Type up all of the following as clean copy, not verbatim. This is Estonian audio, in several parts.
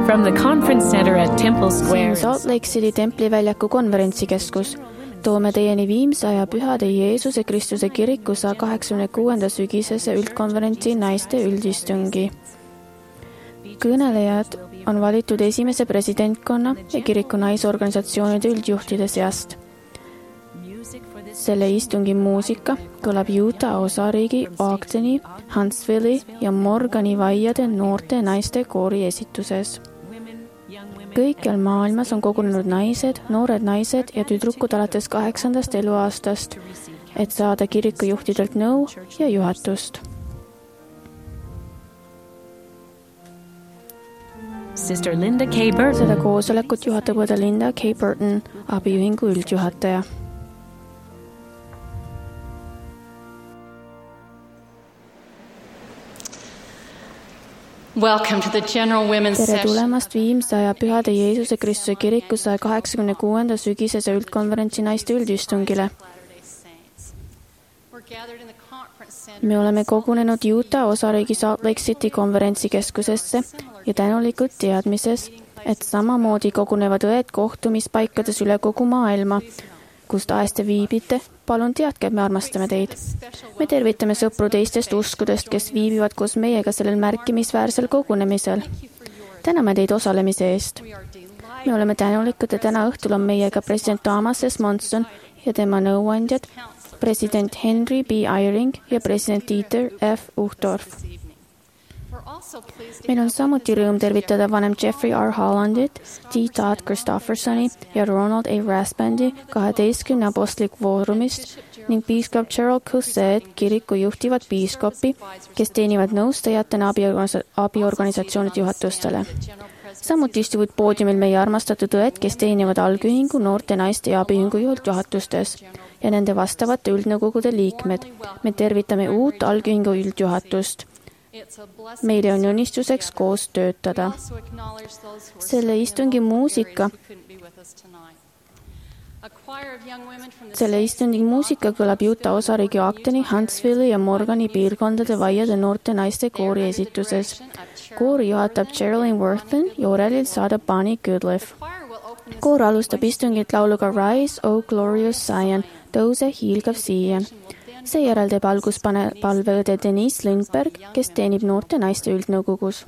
From the conference center at Temple See Square. on Salt Lake City templiväljaku konverentsikeskus. Toome teieni Viimsaja Pühade Jeesuse Kristuse kiriku 186. sügisese üldkonverentsi naiste üldistungi. Kõnelejad on valitud esimese presidentkonna ja kiriku naisorganisatsioonide üldjuhtide seast. Selle istungi muusika kõlab Utah osariigi Ogdeni, Huntsville'i ja Morgani vaiade noorte naiste koori esituses. Kõikjal maailmas on kogunenud naised, noored naised ja tüdrukud alates 8. eluaastast, et saada kirikujuhtidelt nõu ja juhatust. Sister Linda K. Burton. Seda koosolekut juhatab õde Linda K. Burton, abiühingu üldjuhataja. Tere tulemast Viimsaja Pühade Jeesuse Kristuse kiriku 186. sügisese üldkonverentsi naiste üldistungile. Me oleme kogunenud Utah osariigi Salt Lake City konverentsikeskusesse ja tänulikud teadmises, et samamoodi kogunevad õed kohtumispaikades üle kogu maailma, kus tahes te viibite. Palun teadke, me armastame teid. Me tervitame sõpru teistest uskudest, kes viibivad koos meiega sellel märkimisväärsel kogunemisel. Täname teid osalemise eest. Me oleme tänulikud, et täna õhtul on meiega president Thomas S. Monson ja tema nõuandjad, president Henry B. Eyring ja president Dieter F. Uchtdorf. Meil on samuti rõõm tervitada vanem Jeffrey R. Hollandit, T. Todd Christoffersoni ja Ronald A. Rasbandi 12 apostlik foorumist ning piiskop Gerald Cusset kiriku juhtivat piiskopi, kes teenivad nõustajatena abiorganisatsioonide juhatustele. Samuti istuvad poodiumil meie armastatud õed, kes teenivad algühingu, noorte naiste ja abiühingu juhatustes ja nende vastavate üldnõukogude liikmed. Me tervitame uut algühingu üldjuhatust. Meile on unistuseks koos töötada. Selle istungi muusika kõlab Utah osariigi Ogdeni, Huntsville'i ja Morgani piirkondade vaiade noorte naiste koori esituses. Koori juhatab Geraldine Worthen ja orelil saadab Bonnie Goodliff. Koor alustab istungit lauluga Rise, O Glorious Zion, tõuse hiilgav siia. Seejärel teeb alguspalveõde Denise Lindberg, kes teenib noorte naiste üldnõukogus.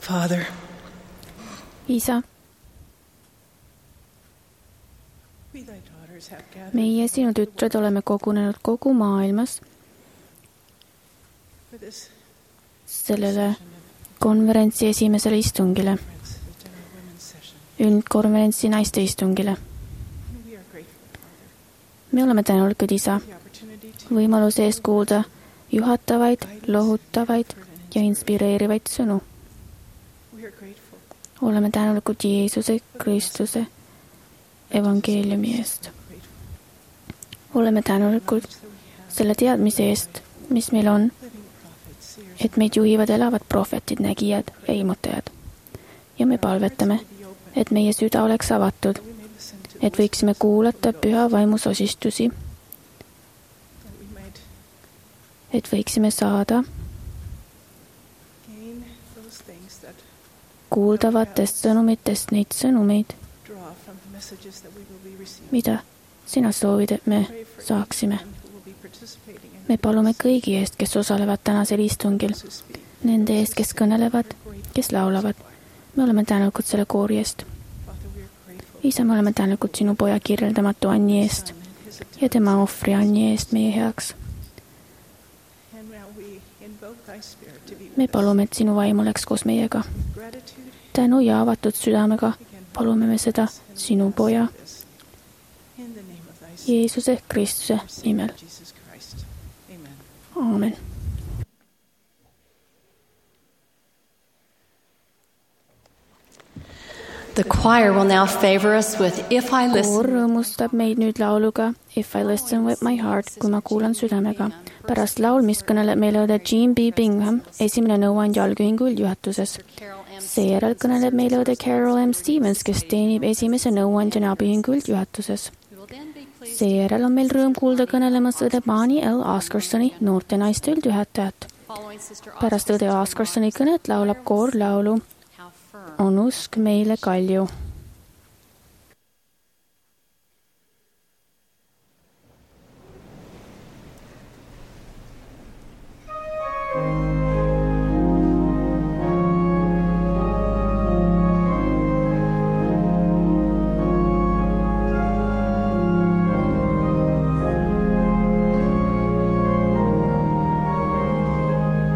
Father, Isa, we thy daughters have gathered meie, sinu tütred, oleme kogunenud kogu maailmas for this sellele konverentsi esimesele istungile, women's session. üldkonverentsi naiste istungile. And we are grateful, Father, Me oleme tänulikud, Isa, for the opportunity to võimaluse eest kuulda juhatavaid, lohutavaid ja inspireerivaid sõnu. we are grateful Oleme tänulikud Jeesuse Kristuse evangeeliumi eest. Oleme tänulikud selle teadmise eest, mis meil on, living prophets, seers, et meid juhivad elavad prohvetid, nägijad ja ilmutajad. Ja me palvetame, be open, et meie süda oleks avatud, we may listen to et võiksime kuulata püha vaimu sosistusi, that we might et võiksime saada gain those things that kuuldavatest sõnumitest neid sõnumeid, draw from the messages that we will be receiving. mida sina soovid, et me Pray for saaksime. each one who will be participating in Me palume kõigi eest, kes osalevad tänasel istungil, those who speak. nende eest, kes kõnelevad, kes laulavad. Me oleme tänulikud selle koori eest. Father, we are grateful Isa, me oleme tänulikud sinu poja kirjeldamatu Anni eest and his ja tema ohvri Anni eest meie heaks. And now we invoke thy spirit to be Me with us. palume, et sinu vaim oleks koos meiega. Gratitude Tänu ja avatud südamega palume me seda sinu poja this. In the name of thy Son, Jeesuse Kristuse our Savior, nimel. Jesus Christ. Amen. Aamen. The choir will now favor us with If I koor Listen. rõõmustab meid nüüd lauluga If I listen with my heart, kui ma kuulan südamega. Pärast laulmist kõneleb meile õde Jean B. Bingham, esimene nõuandja algühingu üldjuhatuses. Seejärel kõneleb meile õde Carol M. Stevens, kes teenib esimese nõuandjana abiühingu üldjuhatuses. Seejärel on meil rõõm kuulda kõnelemas õde Bonnie L. Oscarsoni, noorte naiste üldjuhatajat. Pärast õde Oscarsoni kõnet laulab koor laulu On usk meile kalju.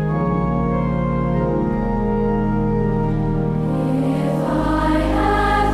If I have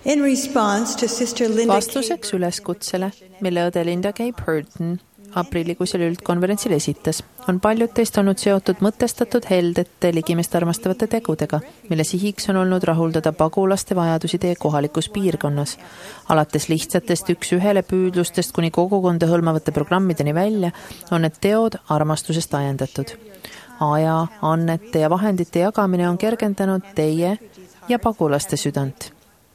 In response to Sister Linda vastuseks üleskutsele, mille õde Linda K. Burton aprillikuisel üldkonverentsil esitas, on paljud teist olnud seotud mõtestatud heldete ligimest armastavate tegudega, mille sihiks on olnud rahuldada pagulaste vajadusi teie kohalikus piirkonnas. Alates lihtsatest üks-ühele püüdlustest kuni kogukonda hõlmavate programmideni välja on need teod armastusest ajendatud. Aja, annete ja vahendite jagamine on kergendanud teie ja pagulaste südant.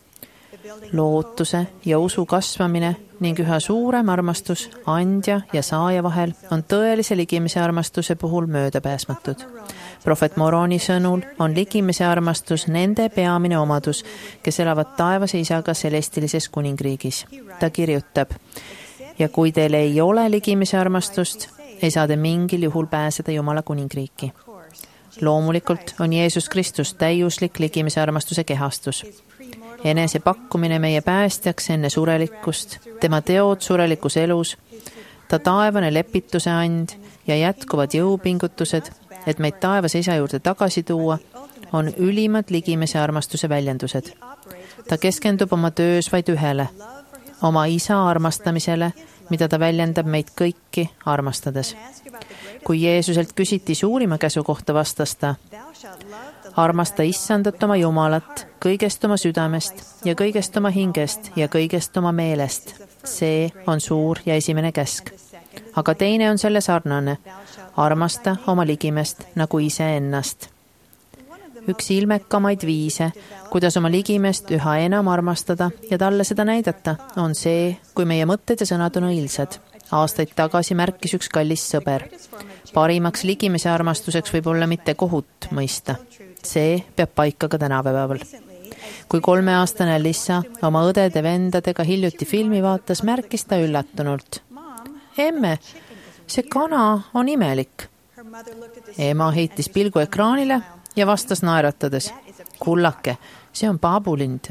Lootuse ja usu kasvamine ning üha suurem armastus andja ja saaja vahel on tõelise ligimise armastuse puhul möödapääsmatud. Prohvet Moroni sõnul on ligimise armastus nende peamine omadus, kes elavad taevase isaga celestilises kuningriigis. Ta kirjutab, ja kui teil ei ole ligimise armastust, ei saa te mingil juhul pääseda Jumala kuningriiki. Loomulikult on Jeesus Kristus täiuslik ligimise armastuse kehastus. Enese pakkumine meie päästjaks enne surelikkust, tema teod surelikus elus, ta taevane lepituse and ja jätkuvad jõupingutused, et meid taevase isa juurde tagasi tuua, on ülimad ligimise armastuse väljendused. Ta keskendub oma töös vaid ühele, oma isa armastamisele, mida ta väljendab meid kõiki armastades. Kui Jeesuselt küsiti suurima käsu kohta, vastas ta, armasta issandat oma Jumalat kõigest oma südamest ja kõigest oma hingest ja kõigest oma meelest. See on suur ja esimene käsk. Aga teine on selle sarnane. Armasta oma ligimest nagu iseennast. Üks ilmekamaid viise, kuidas oma ligimest üha enam armastada ja talle seda näidata, on see, kui meie mõtted ja sõnad on õilsad. Aastaid tagasi märkis üks kallis sõber. Parimaks ligimise armastuseks võib olla mitte kohut mõista. See peab paika ka tänapäeval. Kui 3-aastane Lissa oma õdede-vendadega hiljuti filmi vaatas, märkis ta üllatunult. Emme, see kana on imelik. Ema heitis pilgu ekraanile ja vastas naeratades. Kullake, see on paabulind.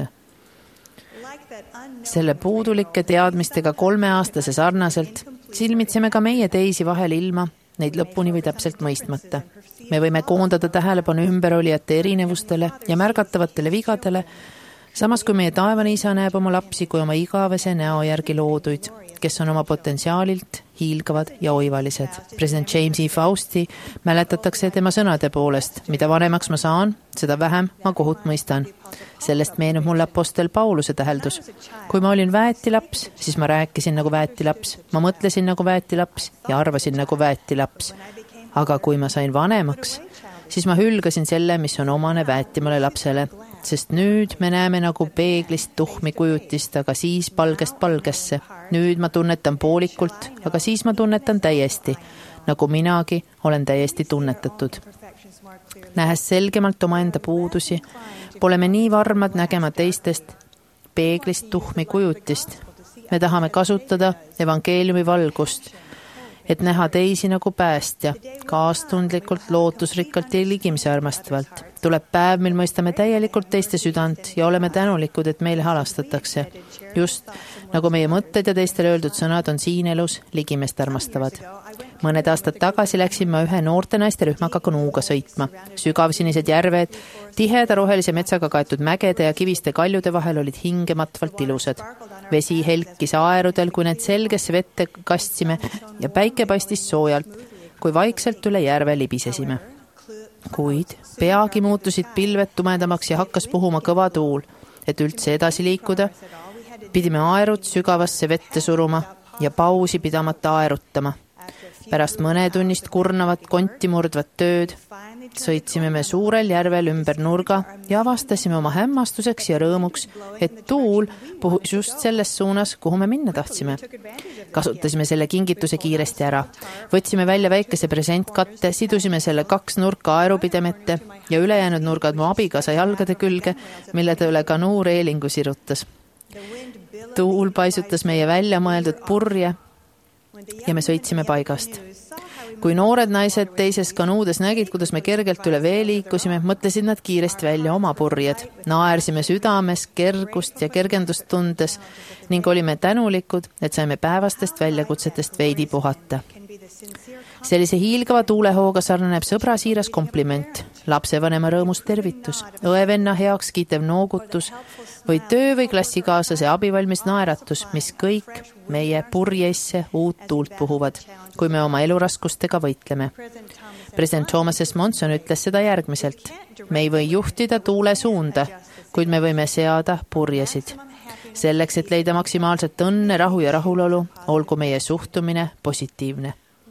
Selle puudulike teadmistega 3-aastase sarnaselt silmitseme ka meie teisi vahel ilma, neid lõpuni või täpselt mõistmata. Me võime koondada tähelepanu ümberolijate erinevustele ja märgatavatele vigadele, samas kui meie taevane isa näeb oma lapsi kui oma igavese näo järgi looduid, kes on oma potentsiaalilt hiilgavad ja oivalised. President James E. Fausti mäletatakse tema sõnade poolest, mida vanemaks ma saan, seda vähem ma kohut mõistan. Sellest meenub mulle apostel Pauluse täheldus. Kui ma olin väetilaps, siis ma rääkisin nagu väetilaps, ma mõtlesin nagu väetilaps ja arvasin nagu väetilaps. Aga kui ma sain vanemaks, siis ma hülgasin selle, mis on omane väetimale lapsele, sest nüüd me näeme nagu peeglist tuhmi kujutist, aga siis palgest palgesse. Nüüd ma tunnetan poolikult, aga siis ma tunnetan täiesti, nagu minagi olen täiesti tunnetatud. Nähes selgemalt omaenda puudusi, pole me nii varmad nägema teistest peeglist tuhmi kujutist. Me tahame kasutada evangeeliumi valgust, et näha teisi nagu päästja, kaastundlikult, lootusrikkalt ja ligimise armastavalt. Tuleb päev, mil mõistame täielikult teiste südant ja oleme tänulikud, et meile halastatakse. Just nagu meie mõtted ja teistele öeldud sõnad on siin elus ligimest armastavad. Mõned aastad tagasi läksin ma ühe noorte naiste rühmaga kanuuga sõitma. Sügavsinised järved, tiheda rohelise metsaga kaetud mägede ja kiviste kaljude vahel olid hingematvalt ilusad. Vesi helkis aerudel, kui need selgesse vette kastsime ja päike paistis soojalt, kui vaikselt üle järve libisesime. Kuid peagi muutusid pilved tumedamaks ja hakkas puhuma kõva tuul, et üldse edasi liikuda. Pidime aerud sügavasse vette suruma ja pausi pidamata aerutama. Pärast mõnetunnist kurnavat konti murdvat tööd sõitsime me suurel järvel ümber nurga ja avastasime oma hämmastuseks ja rõõmuks, et tuul puhus just selles suunas, kuhu me minna tahtsime. Kasutasime selle kingituse kiiresti ära. Võtsime välja väikese presentkatte, sidusime selle 2 nurka aerupidemete ja ülejäänud nurgad mu abikaasa jalgade külge, mille ta üle kanuu reelingu sirutas. Tuul paisutas meie välja mõeldud purje ja me sõitsime paigast. Kui noored naised teises kanuudes nägid, kuidas me kergelt üle vee liikusime, mõtlesid nad kiiresti välja oma purjed. Naersime südames kergust ja kergendust tundes ning olime tänulikud, et saime päevastest väljakutsetest veidi puhata. Sellise hiilgava tuulehooga sarnaneb sõbra siiras kompliment, lapsevanema rõõmus tervitus, õevenna heaks kiitev noogutus või töö- või klassikaaslase abivalmis naeratus, mis kõik meie purjeisse uut tuult puhuvad, kui me oma eluraskustega võitleme. President Thomas S. Monson ütles seda järgmiselt. Me ei või juhtida tuule suunda, kuid me võime seada purjesid. Selleks, et leida maksimaalset õnne, rahu ja rahulolu, olgu meie suhtumine positiivne.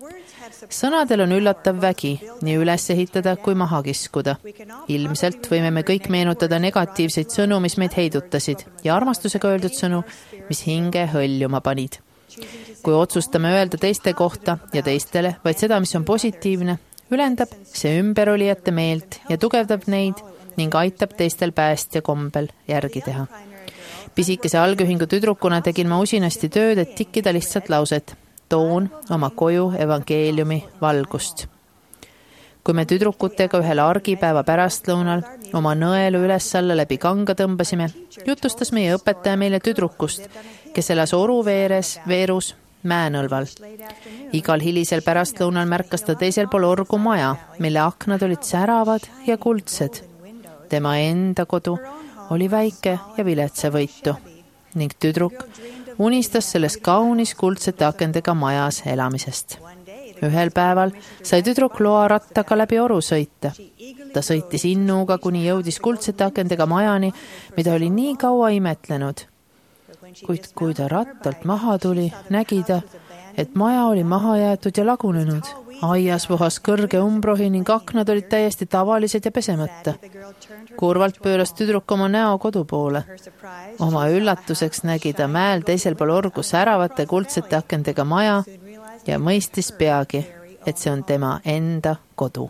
Sõnadel on üllatav vägi, nii üles ehitada kui maha kiskuda. Ilmselt võime me kõik meenutada negatiivseid sõnu, mis meid heidutasid, ja armastusega öeldud sõnu, mis hinge hõljuma panid. Kui otsustame öelda teiste kohta ja teistele, vaid seda, mis on positiivne, ülendab see ümberolijate meelt ja tugevdab neid ning aitab teistel päästja kombel järgi teha. Pisikese algühingu tüdrukuna tegin ma usinasti tööd, et tikkida lihtsalt lauset. Toon oma koju evangeeliumi valgust. Kui me tüdrukutega ühel argipäeva pärastlõunal oma nõelu üles-alla läbi kanga tõmbasime, jutustas meie õpetaja meile tüdrukust, kes elas Oruveerus Mäenõlval. Igal hilisel pärastlõunal märkas ta teisel pool orgu maja, mille aknad olid säravad ja kuldsed. Tema enda kodu oli väike ja viletsavõitu ning tüdruk unistas selles kaunis kuldsete akendega majas elamisest. Ühel päeval sai tüdruk loa rattaga läbi oru sõita. Ta sõitis innuga, kuni jõudis kuldsete akendega majani, mida oli nii kaua imetlenud. Kuid kui ta rattalt maha tuli, nägi ta, et maja oli maha jäetud ja lagunenud. Aias vohas kõrge umbrohi ning aknad olid täiesti tavalised ja pesemata. Kurvalt pööras tüdruk oma näo kodu poole. Oma üllatuseks nägi ta mäel teisel pool orgu säravate kuldsete akendega maja ja mõistis peagi, et see on tema enda kodu.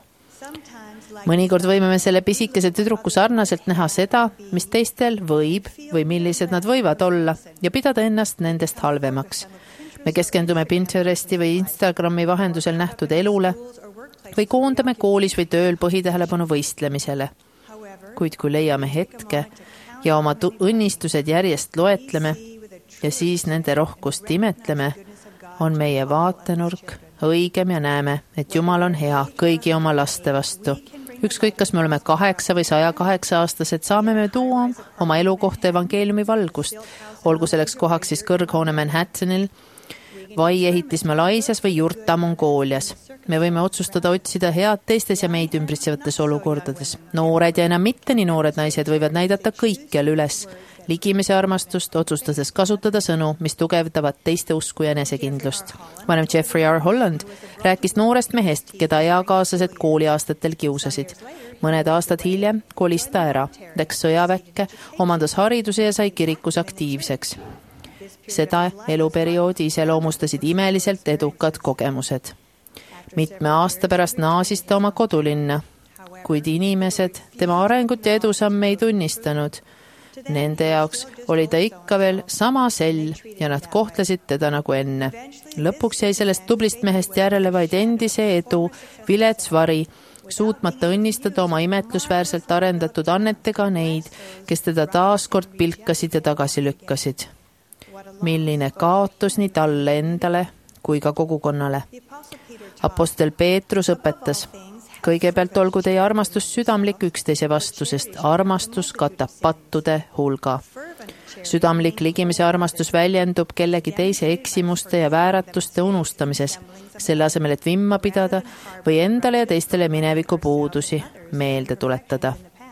Mõnikord võime me selle pisikese tüdruku sarnaselt näha seda, mis teistel võib või millised nad võivad olla ja pidada ennast nendest halvemaks. Me keskendume Pinteresti või Instagrami vahendusel nähtud elule või koondame koolis või tööl põhitähelepanu võistlemisele. Kuid kui leiame hetke ja oma õnnistused järjest loetleme ja siis nende rohkust imetleme, on meie vaatenurk õigem ja näeme, et Jumal on hea kõigi oma laste vastu. Ükskõik, kas me oleme 8 või 108-aastased, saame me tuua oma elukohta evangeeliumi valgust, olgu selleks kohaks siis kõrghoone Manhattanil, vai ehitis Malaisias või jurta Mongoolias. Me võime otsustada otsida head teistes ja meid ümbritsevates olukordades. Noored ja enam mitte nii noored naised võivad näidata kõikjal üles ligimise armastust, otsustades kasutada sõnu, mis tugevdavad teiste usku ja enesekindlust. Vanem Jeffrey R. Holland rääkis noorest mehest, keda eakaaslased kooliaastatel kiusasid. Mõned aastad hiljem kolis ta ära, läks sõjaväkke, omandas hariduse ja sai kirikus aktiivseks. Seda eluperioodi iseloomustasid imeliselt edukad kogemused. Mitme aasta pärast naasis ta oma kodulinna, kuid inimesed tema arengut ja edusamme ei tunnistanud. Nende jaoks oli ta ikka veel sama sell ja nad kohtlesid teda nagu enne. Lõpuks jäi sellest tublist mehest järele vaid endise edu, vilets vari, suutmata õnnistada oma imetlusväärselt arendatud annetega neid, kes teda taaskord pilkasid ja tagasi lükkasid. Milline kaotus nii talle endale kui ka kogukonnale. Apostel Peetrus õpetas, kõigepealt olgu teie armastus südamlik üksteise vastu, sest armastus katab pattude hulga. Südamlik ligimise armastus väljendub kellegi teise eksimuste ja vääratuste unustamises, selle asemel, et vimma pidada või endale ja teistele mineviku puudusi meelde tuletada.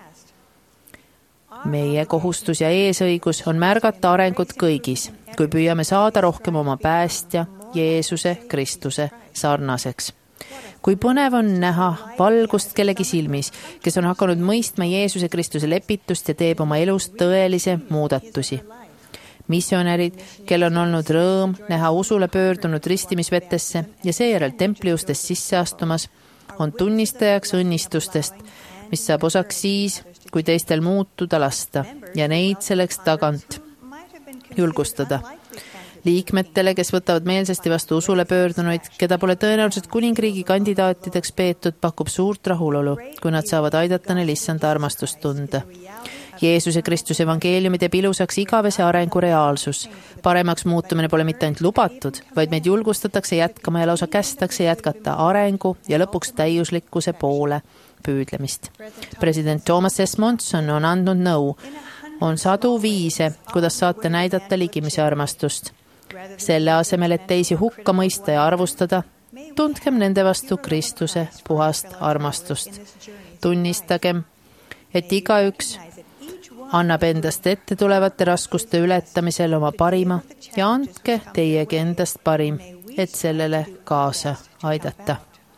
Meie kohustus ja eesõigus on märgata arengut kõigis, kui püüame saada rohkem oma päästja, Jeesuse Kristuse sarnaseks. Kui põnev on näha valgust kellegi silmis, kes on hakanud mõistma Jeesuse Kristuse lepitust ja teeb oma elus tõelise muudatusi. Missionärid, kel on olnud rõõm näha usule pöördunud ristimisvetesse ja seejärel templiustest sisse astumas, on tunnistajaks õnnistustest, mis saab osaks siis, kui teistel muutuda lasta ja neid selleks tagant julgustada. Liikmetele, kes võtavad meelsasti vastu usule pöördunuid, keda pole tõenäoliselt kuningriigi kandidaatideks peetud, pakub suurt rahulolu, kui nad saavad aidata neil issanda armastust tunda. Jeesuse Kristuse evangeeliumi teeb ilusaks igavese arengu reaalsus. Paremaks muutumine pole mitte ainult lubatud, vaid meid julgustatakse jätkama ja lausa kästakse jätkata arengu ja lõpuks täiuslikkuse poole püüdlemist. President Thomas S. Monson on andnud nõu. On sadu viise, kuidas saate näidata ligimise armastust. Selle asemel, et teisi hukka mõista ja arvustada, tundkem nende vastu Kristuse puhast armastust. Tunnistagem, et igaüks annab endast ette tulevate raskuste ületamisel oma parima ja andke teiegi endast parim, et sellele kaasa aidata.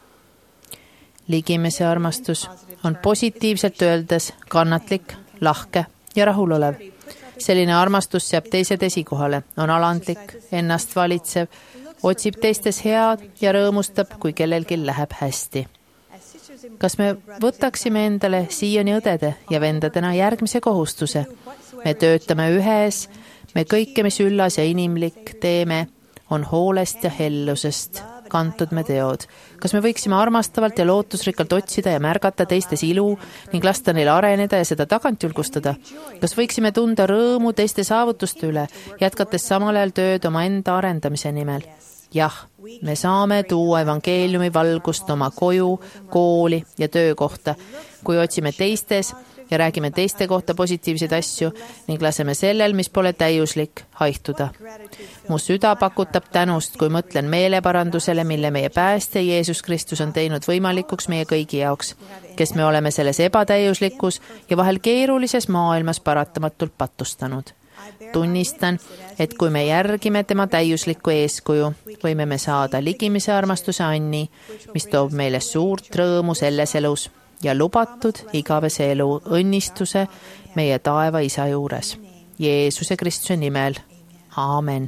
Ligimise armastus on positiivselt öeldes kannatlik, lahke ja rahulolev. Selline armastus seab teised esikohale, on alandlik, ennast valitsev, otsib teistes head ja rõõmustab, kui kellelgi läheb hästi. Kas me võtaksime endale siiani õdede ja vendadena järgmise kohustuse? Me töötame ühes, me kõike, mis üllas ja inimlik teeme, on hoolest ja hellusest kantud me teod. Kas me võiksime armastavalt ja lootusrikkalt otsida ja märgata teistes ilu ning lasta neil areneda ja seda tagant julgustada? Kas võiksime tunda rõõmu teiste saavutuste üle, jätkates samal ajal tööd oma enda arendamise nimel? Jah, me saame tuua evangeeliumi valgust oma koju, kooli ja töökohta, kui otsime teistes ja räägime teiste kohta positiivseid asju ning laseme sellel, mis pole täiuslik, haihtuda. Mu süda pakutab tänust, kui mõtlen meeleparandusele, mille meie päästja Jeesus Kristus on teinud võimalikuks meie kõigi jaoks, kes me oleme selles ebatäiuslikus ja vahel keerulises maailmas paratamatult patustanud. Tunnistan, et kui me järgime tema täiuslikku eeskuju, võime me saada ligimise armastuse anni, mis toob meile suurt rõõmu selles elus ja lubatud igavese elu õnnistuse meie taeva isa juures. Jeesuse Kristuse nimel. Aamen.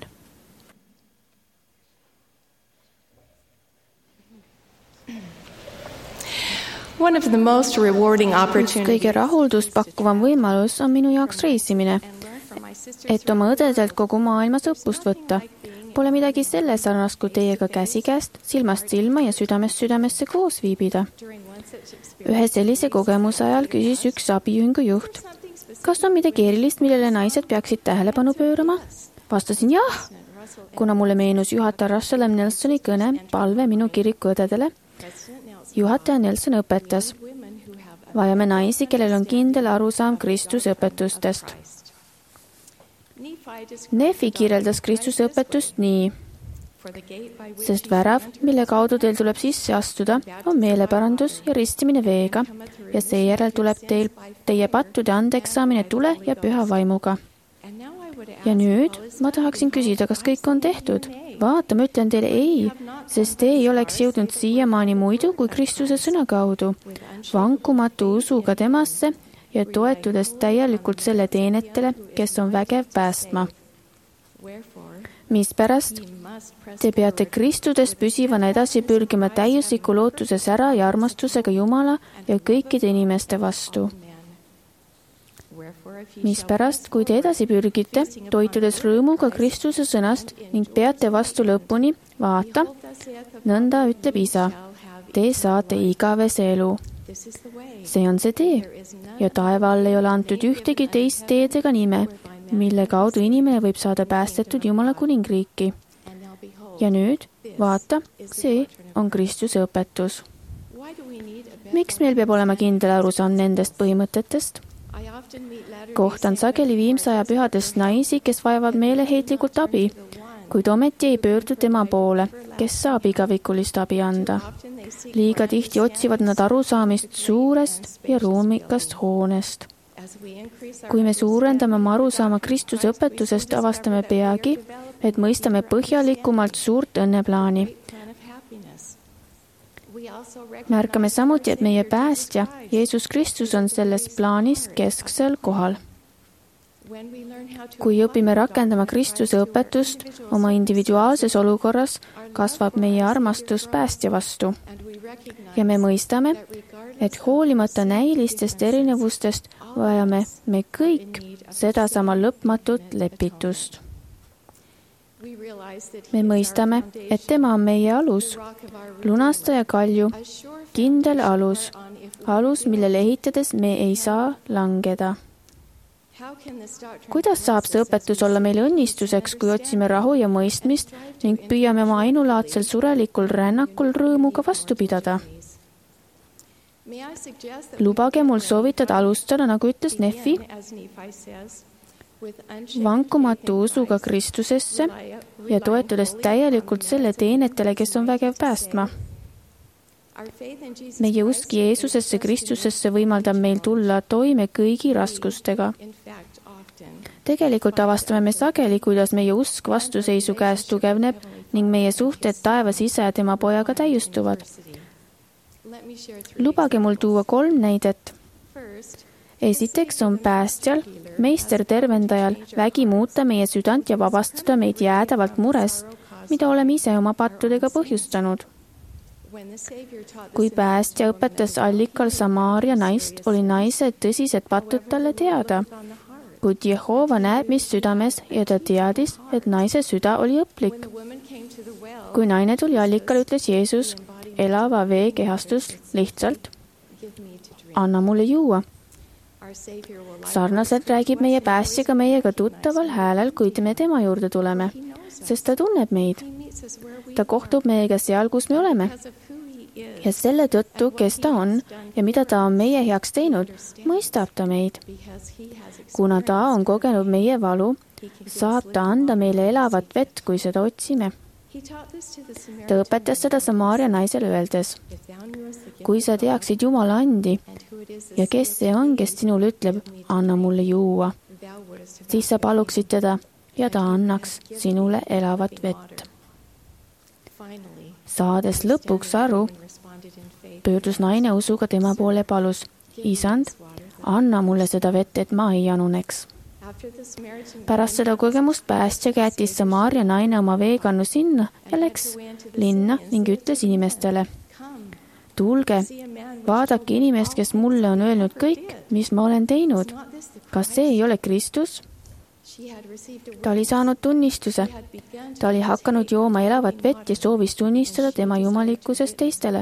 Kõige rahuldust pakkuvam võimalus on minu jaoks reisimine, et oma õdedelt kogu maailmas õppust võtta. Pole midagi selle sarnast, kui teiega käsikäest, silmast silma ja südamest südamesse koos viibida. Ühe sellise kogemuse ajal küsis üks abiühingu juht, kas on midagi erilist, millele naised peaksid tähelepanu pöörama? Vastasin jah, kuna mulle meenus juhataja Russell M. Nelsoni kõne palve minu kiriku õdedele. Juhataja Nelson õpetas, vajame naisi, kellel on kindel arusaam Kristuse õpetustest. Nefi kirjeldas Kristuse õpetust nii, sest värav, mille kaudu teil tuleb sisse astuda, on meeleparandus ja ristimine veega ja seejärel tuleb teie pattude andekssaamine tule ja püha vaimuga. Ja nüüd ma tahaksin küsida, kas kõik on tehtud? Vaata, ma ütlen teile ei, sest te ei oleks jõudnud siiamaani muidu kui Kristuse sõna kaudu, vankumatu usuga temasse ja toetudes täielikult selle teenetele, kes on vägev päästma. Mispärast te peate Kristudes püsivana edasi pürgima täiusliku lootuse sära ja armastusega Jumala ja kõikide inimeste vastu. Mispärast, kui te edasi pürgite, toitudes rõõmuga Kristuse sõnast ning peate vastu lõpuni, vaata, nõnda ütleb isa, te saate igavese elu. See on see tee ja taeva all ei ole antud ühtegi teist teed ega nime, mille kaudu inimene võib saada päästetud Jumala kuningriiki. Ja nüüd, vaata, see on Kristuse õpetus. Miks meil peab olema kindel arusaam nendest põhimõtetest? Kohtan sageli viimsaja pühadest naisi, kes vajavad meeleheitlikult abi, kuid ometi ei pöördu tema poole, kes saab igavikulist abi anda. Liiga tihti otsivad nad arusaamist suurest ja ruumikast hoonest. Kui me suurendame oma arusaama Kristuse õpetusest, avastame peagi, et mõistame põhjalikumalt suurt õnneplaani. Märkame samuti, et meie päästja, Jeesus Kristus, on selles plaanis kesksel kohal. Kui õpime rakendama Kristuse õpetust oma individuaalses olukorras, kasvab meie armastus päästja vastu. Ja me mõistame, et hoolimata näilistest erinevustest vajame me kõik sedasama lõpmatut lepitust. Me mõistame, et tema on meie alus, lunastaja kalju, kindel alus, millele ehitades me ei saa langeda. Kuidas saab see õpetus olla meile õnnistuseks, kui otsime rahu ja mõistmist ning püüame oma ainulaadsel surelikul rännakul rõõmuga vastu pidada? Lubage mul soovitada alustada, nagu ütles Nefi, vankumatu usuga Kristusesse ja toetudes täielikult selle teenetele, kes on vägev päästma. Meie usk Jeesusesse Kristusesse võimaldab meil tulla toime kõigi raskustega. Tegelikult avastame me sageli, kuidas meie usk vastuseisu käest tugevneb ning meie suhted taevas ise ja tema pojaga täiustuvad. Lubage mul tuua 3 näidet. Esiteks on päästjal, meister tervendajal vägi muuta meie südant ja vabastada meid jäädavalt murest, mida oleme ise oma pattudega põhjustanud. Kui päästja õpetas allikal Samaaria naist, oli naise tõsised patud talle teada, kuid Jehova näeb, mis südames ja ta teadis, et naise süda oli õplik. Kui naine tuli allikal, ütles Jeesus, elava vee kehastus lihtsalt, anna mulle juua. Sarnaselt räägib meie päästjaga meiega tuttaval häälel, kui me tema juurde tuleme, sest ta tunneb meid. Ta kohtub meiega seal, kus me oleme. Ja selle tõttu, kes ta on ja mida ta on meie heaks teinud, mõistab ta meid. Kuna ta on kogenud meie valu, saab ta anda meile elavat vett, kui seda otsime. Ta õpetas seda Samaaria naisele öeldes, kui sa teaksid Jumala andi ja kes see on, kes sinule ütleb, anna mulle juua, siis sa paluksid teda ja ta annaks sinule elavat vett. Saades lõpuks aru, pöördus naine usuga tema poole palus, isand, anna mulle seda vett, et ma ei januneks. Pärast seda kogemust päästja käetis Samaaria naine oma veekannu sinna ja läks linna ning ütles inimestele, tulge, vaadake inimest, kes mulle on öelnud kõik, mis ma olen teinud. Kas see ei ole Kristus? Ta oli saanud tunnistuse. Ta oli hakanud jooma elavat vett ja soovis tunnistada tema jumalikkusest teistele.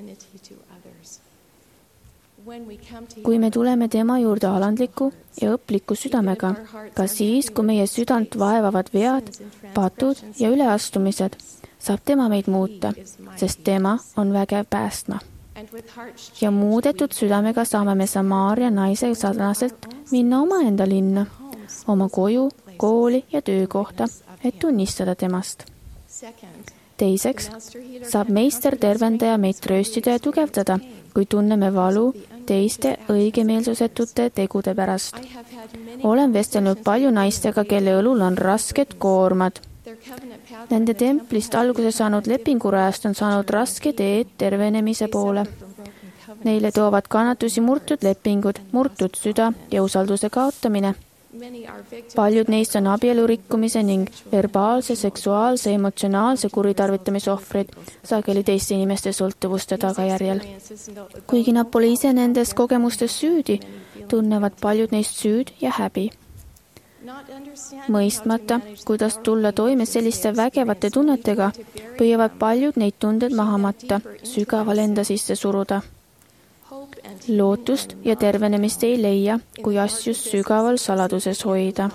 Kui me tuleme tema juurde alandliku ja õpliku südamega, ka siis, kui meie südant vaevavad vead, patud ja üleastumised, saab tema meid muuta, sest tema on vägev päästma. Ja muudetud südamega saame me Samaaria naise sarnaselt minna omaenda linna, oma koju, kooli ja töökohta, et tunnistada temast. Teiseks saab meister tervendaja meid trööstida ja tugevdada, kui tunneme valu teiste õigemeelsusetute tegude pärast. Olen vestelnud palju naistega, kelle õlul on rasked koormad. Nende templist alguse saanud lepingurajast on saanud raske teed tervenemise poole. Neile toovad kannatusi murtud lepingud, murtud süda ja usalduse kaotamine. Paljud neist on abielu rikkumise ning verbaalse, seksuaalse, emotsionaalse kuritarvitamise ohvrid, sageli teiste inimeste sõltuvuste tagajärjel. Kuigi nad pole ise nendes kogemustes süüdi, tunnevad paljud neist süüd ja häbi. Mõistmata, kuidas tulla toime selliste vägevate tunnetega, püüavad paljud neid tunded maha matta, sügaval enda sisse suruda. Lootust ja tervenemist ei leia, kui asju sügaval saladuses hoida.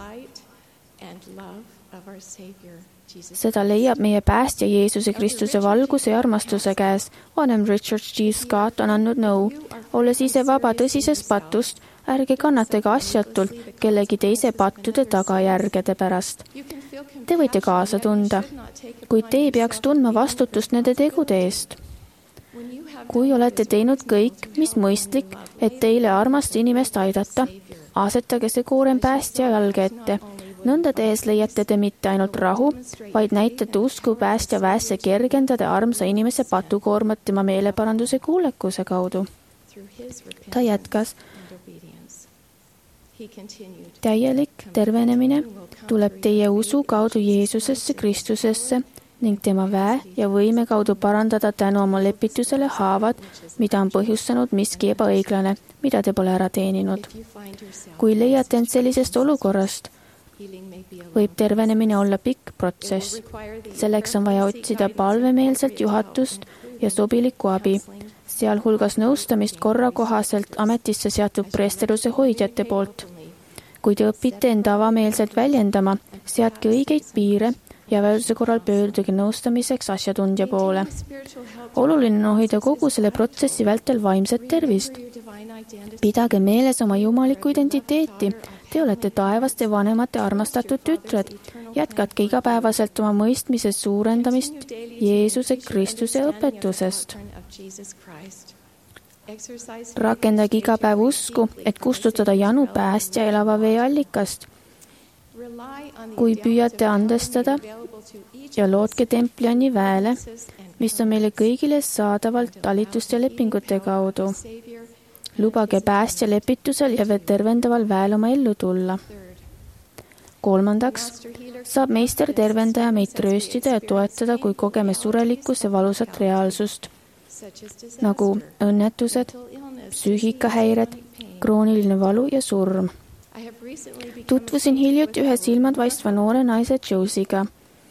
Seda leiab meie päästja Jeesuse Kristuse valguse ja armastuse käes. Vanem Richard G. Scott on andnud nõu. Olles ise vaba tõsisest patust, ärge kannatage asjatult kellegi teise pattude tagajärgede pärast. Te võite kaasa tunda, kuid te ei peaks tundma vastutust nende tegude eest. Kui olete teinud kõik, mis mõistlik, et teile armast inimest aidata, asetage see koorem päästja jalge ette. Nõnda tehes leiate te mitte ainult rahu, vaid näitate usku päästja väesse kergendada armsa inimese patukoormat tema meeleparanduse kuulekuse kaudu. Ta jätkas, täielik tervenemine tuleb teie usu kaudu Jeesusesse Kristusesse ning tema väe ja võime kaudu parandada tänu oma lepitusele haavad, mida on põhjustanud miski ebaõiglane, mida te pole ära teeninud. Kui leiate end sellisest olukorrast, võib tervenemine olla pikk protsess. Selleks on vaja otsida palvemeelselt juhatust ja sobilikku abi, sealhulgas nõustamist korra kohaselt ametisse seatud preesterluse hoidjate poolt. Kui te õpite enda avameelselt väljendama, seadke õigeid piire ja vajaduse korral pöörduge nõustamiseks asjatundja poole. Oluline on hoida kogu selle protsessi vältel vaimset tervist. Pidage meeles oma jumalikku identiteeti. Te olete taevaste vanemate armastatud tütred. Jätkatke igapäevaselt oma mõistmise suurendamist Jeesuse Kristuse õpetusest. Rakendage iga päev usku, et kustutada janu päästja elava vee allikast. Kui püüate andestada ja lootke templiani väele, mis on meile kõigile saadavalt talituste lepingute kaudu. Lubage päästja lepitusel ja tervendaval väel oma ellu tulla. 3. Saab meister tervendaja meid trööstida ja toetada, kui kogeme surelikkuse valusat reaalsust, nagu õnnetused, psüühikahäired, krooniline valu ja surm. Tutvusin hiljuti ühe silmadvaistva noore naise Josiga.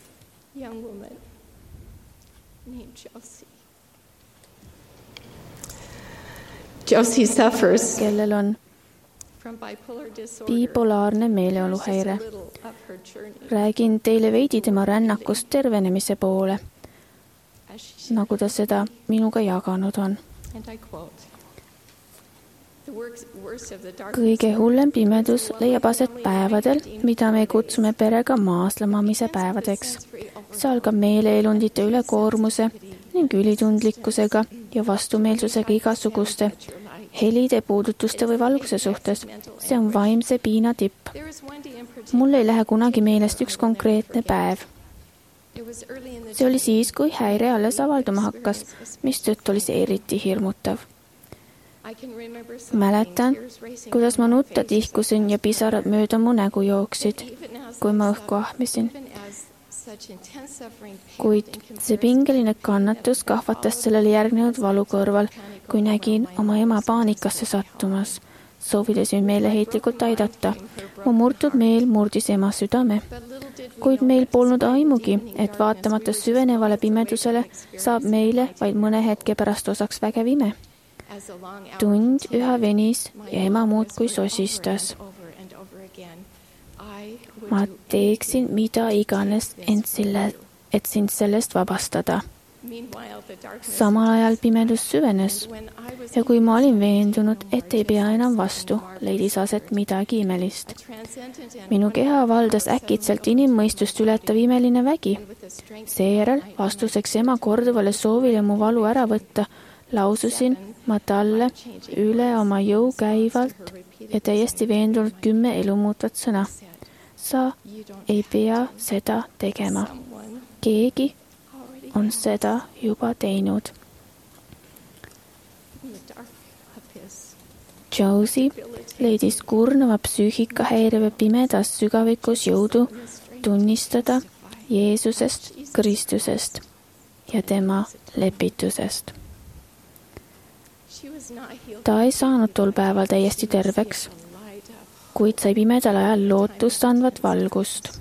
Josie suffers kellel on bipolaarne meeleoluhäire. Räägin teile veidi tema rännakust tervenemise poole, nagu ta seda minuga jaganud on. Kõige hullem pimedus leiab aset päevadel, mida me kutsume perega maaslamamise päevadeks. See algab meeleelundite ülekoormuse ning ülitundlikkusega ja vastumeelsusega igasuguste helide, puudutuste või valguse suhtes. See on vaimse piina tipp. Mul ei lähe kunagi meelest üks konkreetne päev. See oli siis, kui häire alles avalduma hakkas, mistõttu oli see eriti hirmutav. Mäletan, kuidas ma nutta tihkusin ja pisarad mööda mu nägu jooksid, kui ma õhku ahmisin. Kuid see pingeline kannatus kahvatas sellele järgnenud valu kõrval, kui nägin oma ema paanikasse sattumas, soovides mind meeleheitlikult aidata. Mu murtud meel murdis ema südame, kuid meil polnud aimugi, et vaatamata süvenevale pimedusele saab meile vaid mõne hetke pärast osaks vägev ime. Tund üha venis ja ema muudkui sosistas. Ma teeksin mida iganes, et sind sellest vabastada. Samal ajal pimedus süvenes ja kui ma olin veendunud, et ei pea enam vastu, leidis aset midagi imelist. Minu keha valdas äkitselt inimmõistust ületav imeline vägi. Seejärel vastuseks ema korduvale soovile mu valu ära võtta, laususin ma talle üle oma jõu käivalt ja täiesti veendunult 10 elumuutvat sõna. Sa ei pea seda tegema. Keegi on seda juba teinud. Josie leidis kurnava psüühikahäire või pimedas sügavikus jõudu tunnistada Jeesusest, Kristusest ja tema lepitusest. Ta ei saanud tol päeval täiesti terveks, kuid sai pimedal ajal lootust andvat valgust.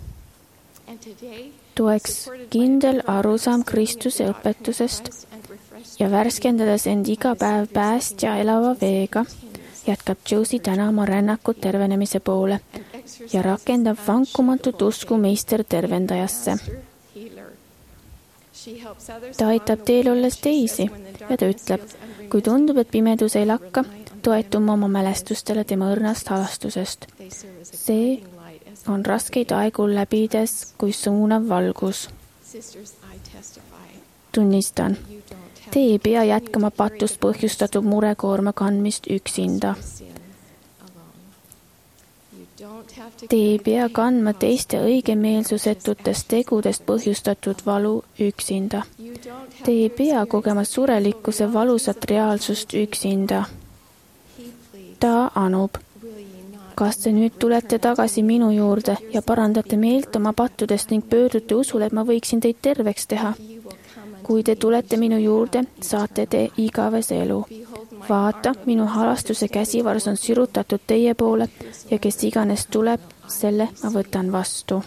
Toeks kindel arusaam Kristuse õpetusest ja värskendades end iga päev päästja elava veega, jätkab Josie täna oma rännakut tervenemise poole ja rakendab vankumatut usku meister tervendajasse. Ta aitab teel olles teisi ja ta ütleb, kui tundub, et pimedus ei lakka, toetuma oma mälestustele tema õrnast halastusest. See on raskeid aegu läbides kui suunav valgus. Tunnistan, te ei pea jätkama patust põhjustatud murekoorma kandmist üksinda. Te ei pea kandma teiste õigemeelsusetutest tegudest põhjustatud valu üksinda. Te ei pea kogema surelikkuse valusat reaalsust üksinda. Ta anub. Kas te nüüd tulete tagasi minu juurde ja parandate meelt oma pattudest ning pöördute usule, et ma võiksin teid terveks teha? Kui te tulete minu juurde, saate te igavese elu. Vaata, minu halastuse käsivars on sirutatud teie poole ja kes iganes tuleb, selle ma võtan vastu.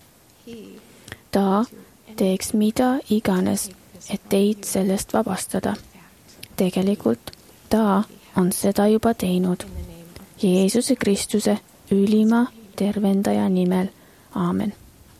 Ta teeks mida iganes, et teid sellest vabastada. Tegelikult ta on seda juba teinud. Jeesuse Kristuse ülima tervendaja nimel. Aamen.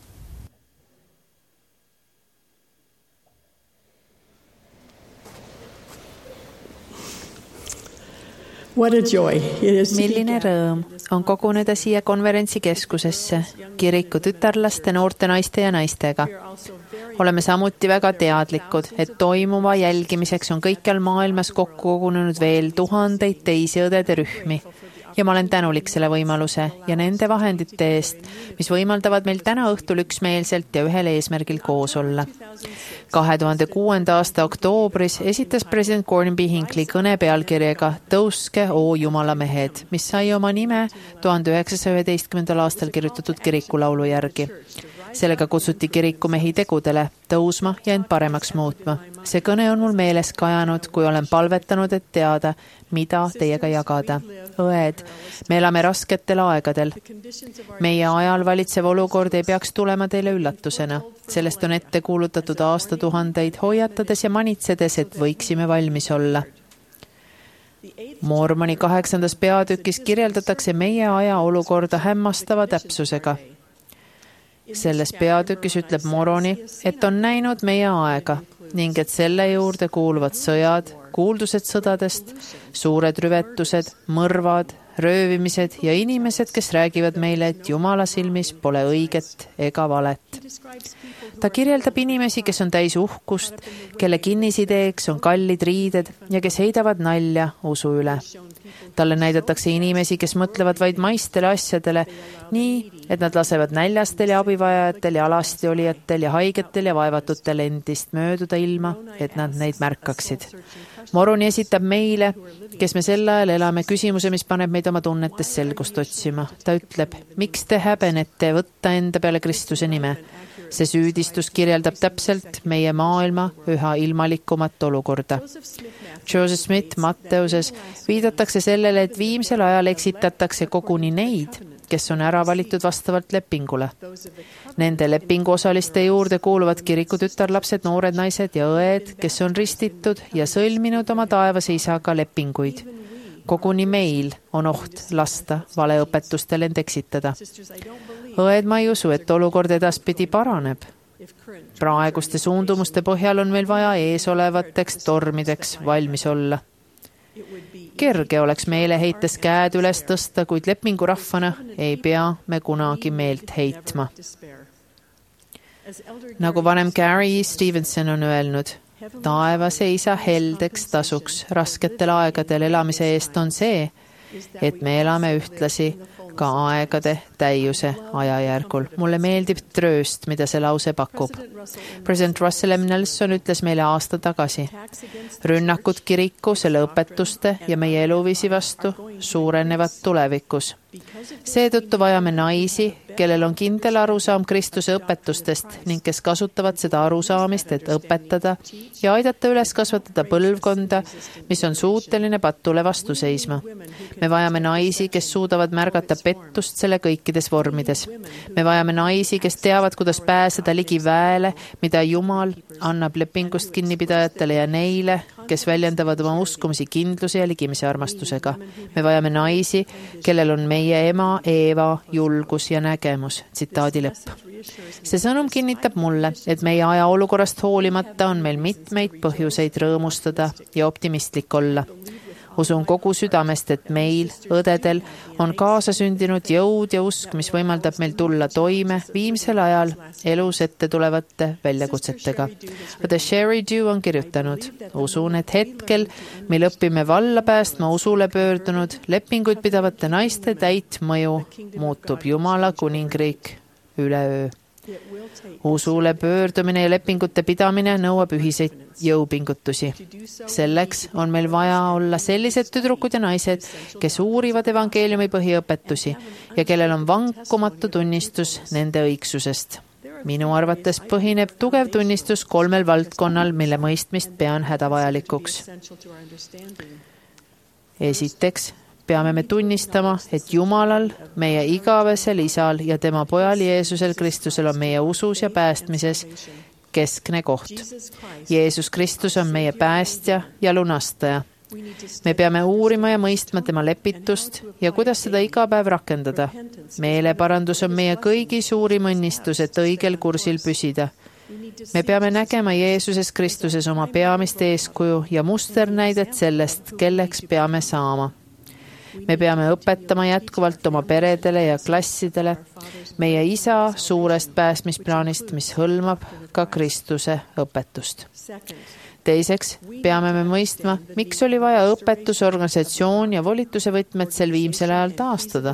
What a joy it is to milline be rõõm on koguneda siia konverentsikeskusesse kiriku tütarlaste, noorte naiste ja naistega. Oleme samuti väga teadlikud, et toimuva jälgimiseks on kõikjal maailmas kokku kogunenud veel tuhandeid teisi õdede rühmi. Ja ma olen tänulik selle võimaluse ja nende vahendite eest, mis võimaldavad meil täna õhtul üksmeelselt ja ühel eesmärgil koos olla. 2006. aasta oktoobris esitas president Gordon B. Hinckley kõne pealkirjaga Tõuske, oo Jumala mehed, mis sai oma nime 1911. aastal kirjutatud kirikulaulu järgi. Sellega kutsuti kirikumehi tegudele, tõusma ja end paremaks muutma. See kõne on mul meeles kajanud, kui olen palvetanud, et teada, mida teiega jagada. Õed, me elame rasketel aegadel. Meie ajal valitsev olukord ei peaks tulema teile üllatusena. Sellest on ette kuulutatud aastatuhandeid hoiatades ja manitsedes, et võiksime valmis olla. Mormoni 8. peatükis kirjeldatakse meie aja olukorda hämmastava täpsusega. Selles peatükis ütleb Moroni, et on näinud meie aega ning et selle juurde kuuluvad sõjad, kuuldused sõdadest, suured rüvetused, mõrvad, röövimised ja inimesed, kes räägivad meile, et Jumala silmis pole õiget ega valet. Ta kirjeldab inimesi, kes on täis uhkust, kelle kinnisideeks on kallid riided ja kes heidavad nalja usu üle. Talle näidatakse inimesi, kes mõtlevad vaid maistele asjadele, nii, et nad lasevad näljastel ja abivajajatel ja alasti olijatel ja haigetel ja vaevatutel endist mööduda ilma, et nad neid märkaksid. Moroni esitab meile, kes me sel ajal elame, küsimuse, mis paneb meid oma tunnetes selgust otsima. Ta ütleb, miks te häbenete võtta enda peale Kristuse nime? See süüdistus kirjeldab täpselt meie maailma üha ilmalikumat olukorda. Joseph Smith Matteuses viidatakse sellele, et viimsel ajal eksitatakse koguni neid, kes on ära valitud vastavalt lepingule. Nende lepinguosaliste juurde kuuluvad kiriku tütarlapsed, noored naised ja õed, kes on ristitud ja sõlminud oma taevase isaga lepinguid. Koguni meil on oht lasta valeõpetustel end eksitada. Õed, ma ei usu, et olukord edaspidi paraneb. Praeguste suundumuste põhjal on meil vaja eesolevateks tormideks valmis olla. Kerge oleks meile heites käed üles tõsta, kuid lepingurahvana ei pea me kunagi meelt heitma. Nagu vanem Gary Stevenson on öelnud, taevase isa heldeks tasuks rasketel aegadel elamise eest on see, et me elame ühtlasi ka aegade täiuse ajajärgul. Mulle meeldib trööst, mida see lause pakub. President Russell M. Nelson ütles meile aasta tagasi, rünnakud kiriku, selle õpetuste ja meie eluviisi vastu suurenevad tulevikus. Seetõttu vajame naisi, kellel on kindel arusaam Kristuse õpetustest ning kes kasutavad seda arusaamist, et õpetada ja aidata üles kasvatada põlvkonda, mis on suuteline patule vastu seisma. Me vajame naisi, kes suudavad märgata pettust selle kõikides vormides. Me vajame naisi, kes teavad, kuidas pääseda ligi väele, mida Jumal annab lepingust kinnipidajatele ja neile, kes väljendavad oma uskumusi kindluse ja ligimise armastusega. Me vajame naisi, kellel on meie ema Eeva julgus ja nägemus. Tsitaadi lõpp. See sõnum kinnitab mulle, et meie aja olukorrast hoolimata on meil mitmeid põhjuseid rõõmustada ja optimistlik olla. Usun kogu südamest, et meil, õdedel, on kaasasündinud jõud ja usk, mis võimaldab meil tulla toime viimsel ajal elus ette tulevate väljakutsetega. Õde Sherry Dew on kirjutanud, usun, et hetkel, mil õpime valla päästma usule pöördunud, lepinguid pidavate naiste täit mõju muutub Jumala kuningriik üleöö. Usule pöördumine ja lepingute pidamine nõuab ühiseid jõupingutusi. Selleks on meil vaja olla sellised tüdrukud ja naised, kes uurivad evangeeliumi põhiõpetusi ja kellel on vankumatu tunnistus nende õigsusest. Minu arvates põhineb tugev tunnistus 3 valdkonnal, mille mõistmist pean hädavajalikuks. Esiteks, peame me tunnistama, et Jumalal, meie igavesel isal ja tema pojal Jeesusel Kristusel on meie usus ja päästmises keskne koht. Jeesus Kristus on meie päästja ja lunastaja. Me peame uurima ja mõistma tema lepitust ja kuidas seda iga päev rakendada. Meeleparandus on meie kõigi suurim õnnistus, et õigel kursil püsida. Me peame nägema Jeesuses Kristuses oma peamist eeskuju ja musternäidet sellest, kelleks peame saama. Me peame õpetama jätkuvalt oma peredele ja klassidele meie isa suurest päästmisplaanist, mis hõlmab ka Kristuse õpetust. Teiseks peame me mõistma, miks oli vaja õpetusorganisatsioon ja volituse võtmed sel viimsel ajal taastada.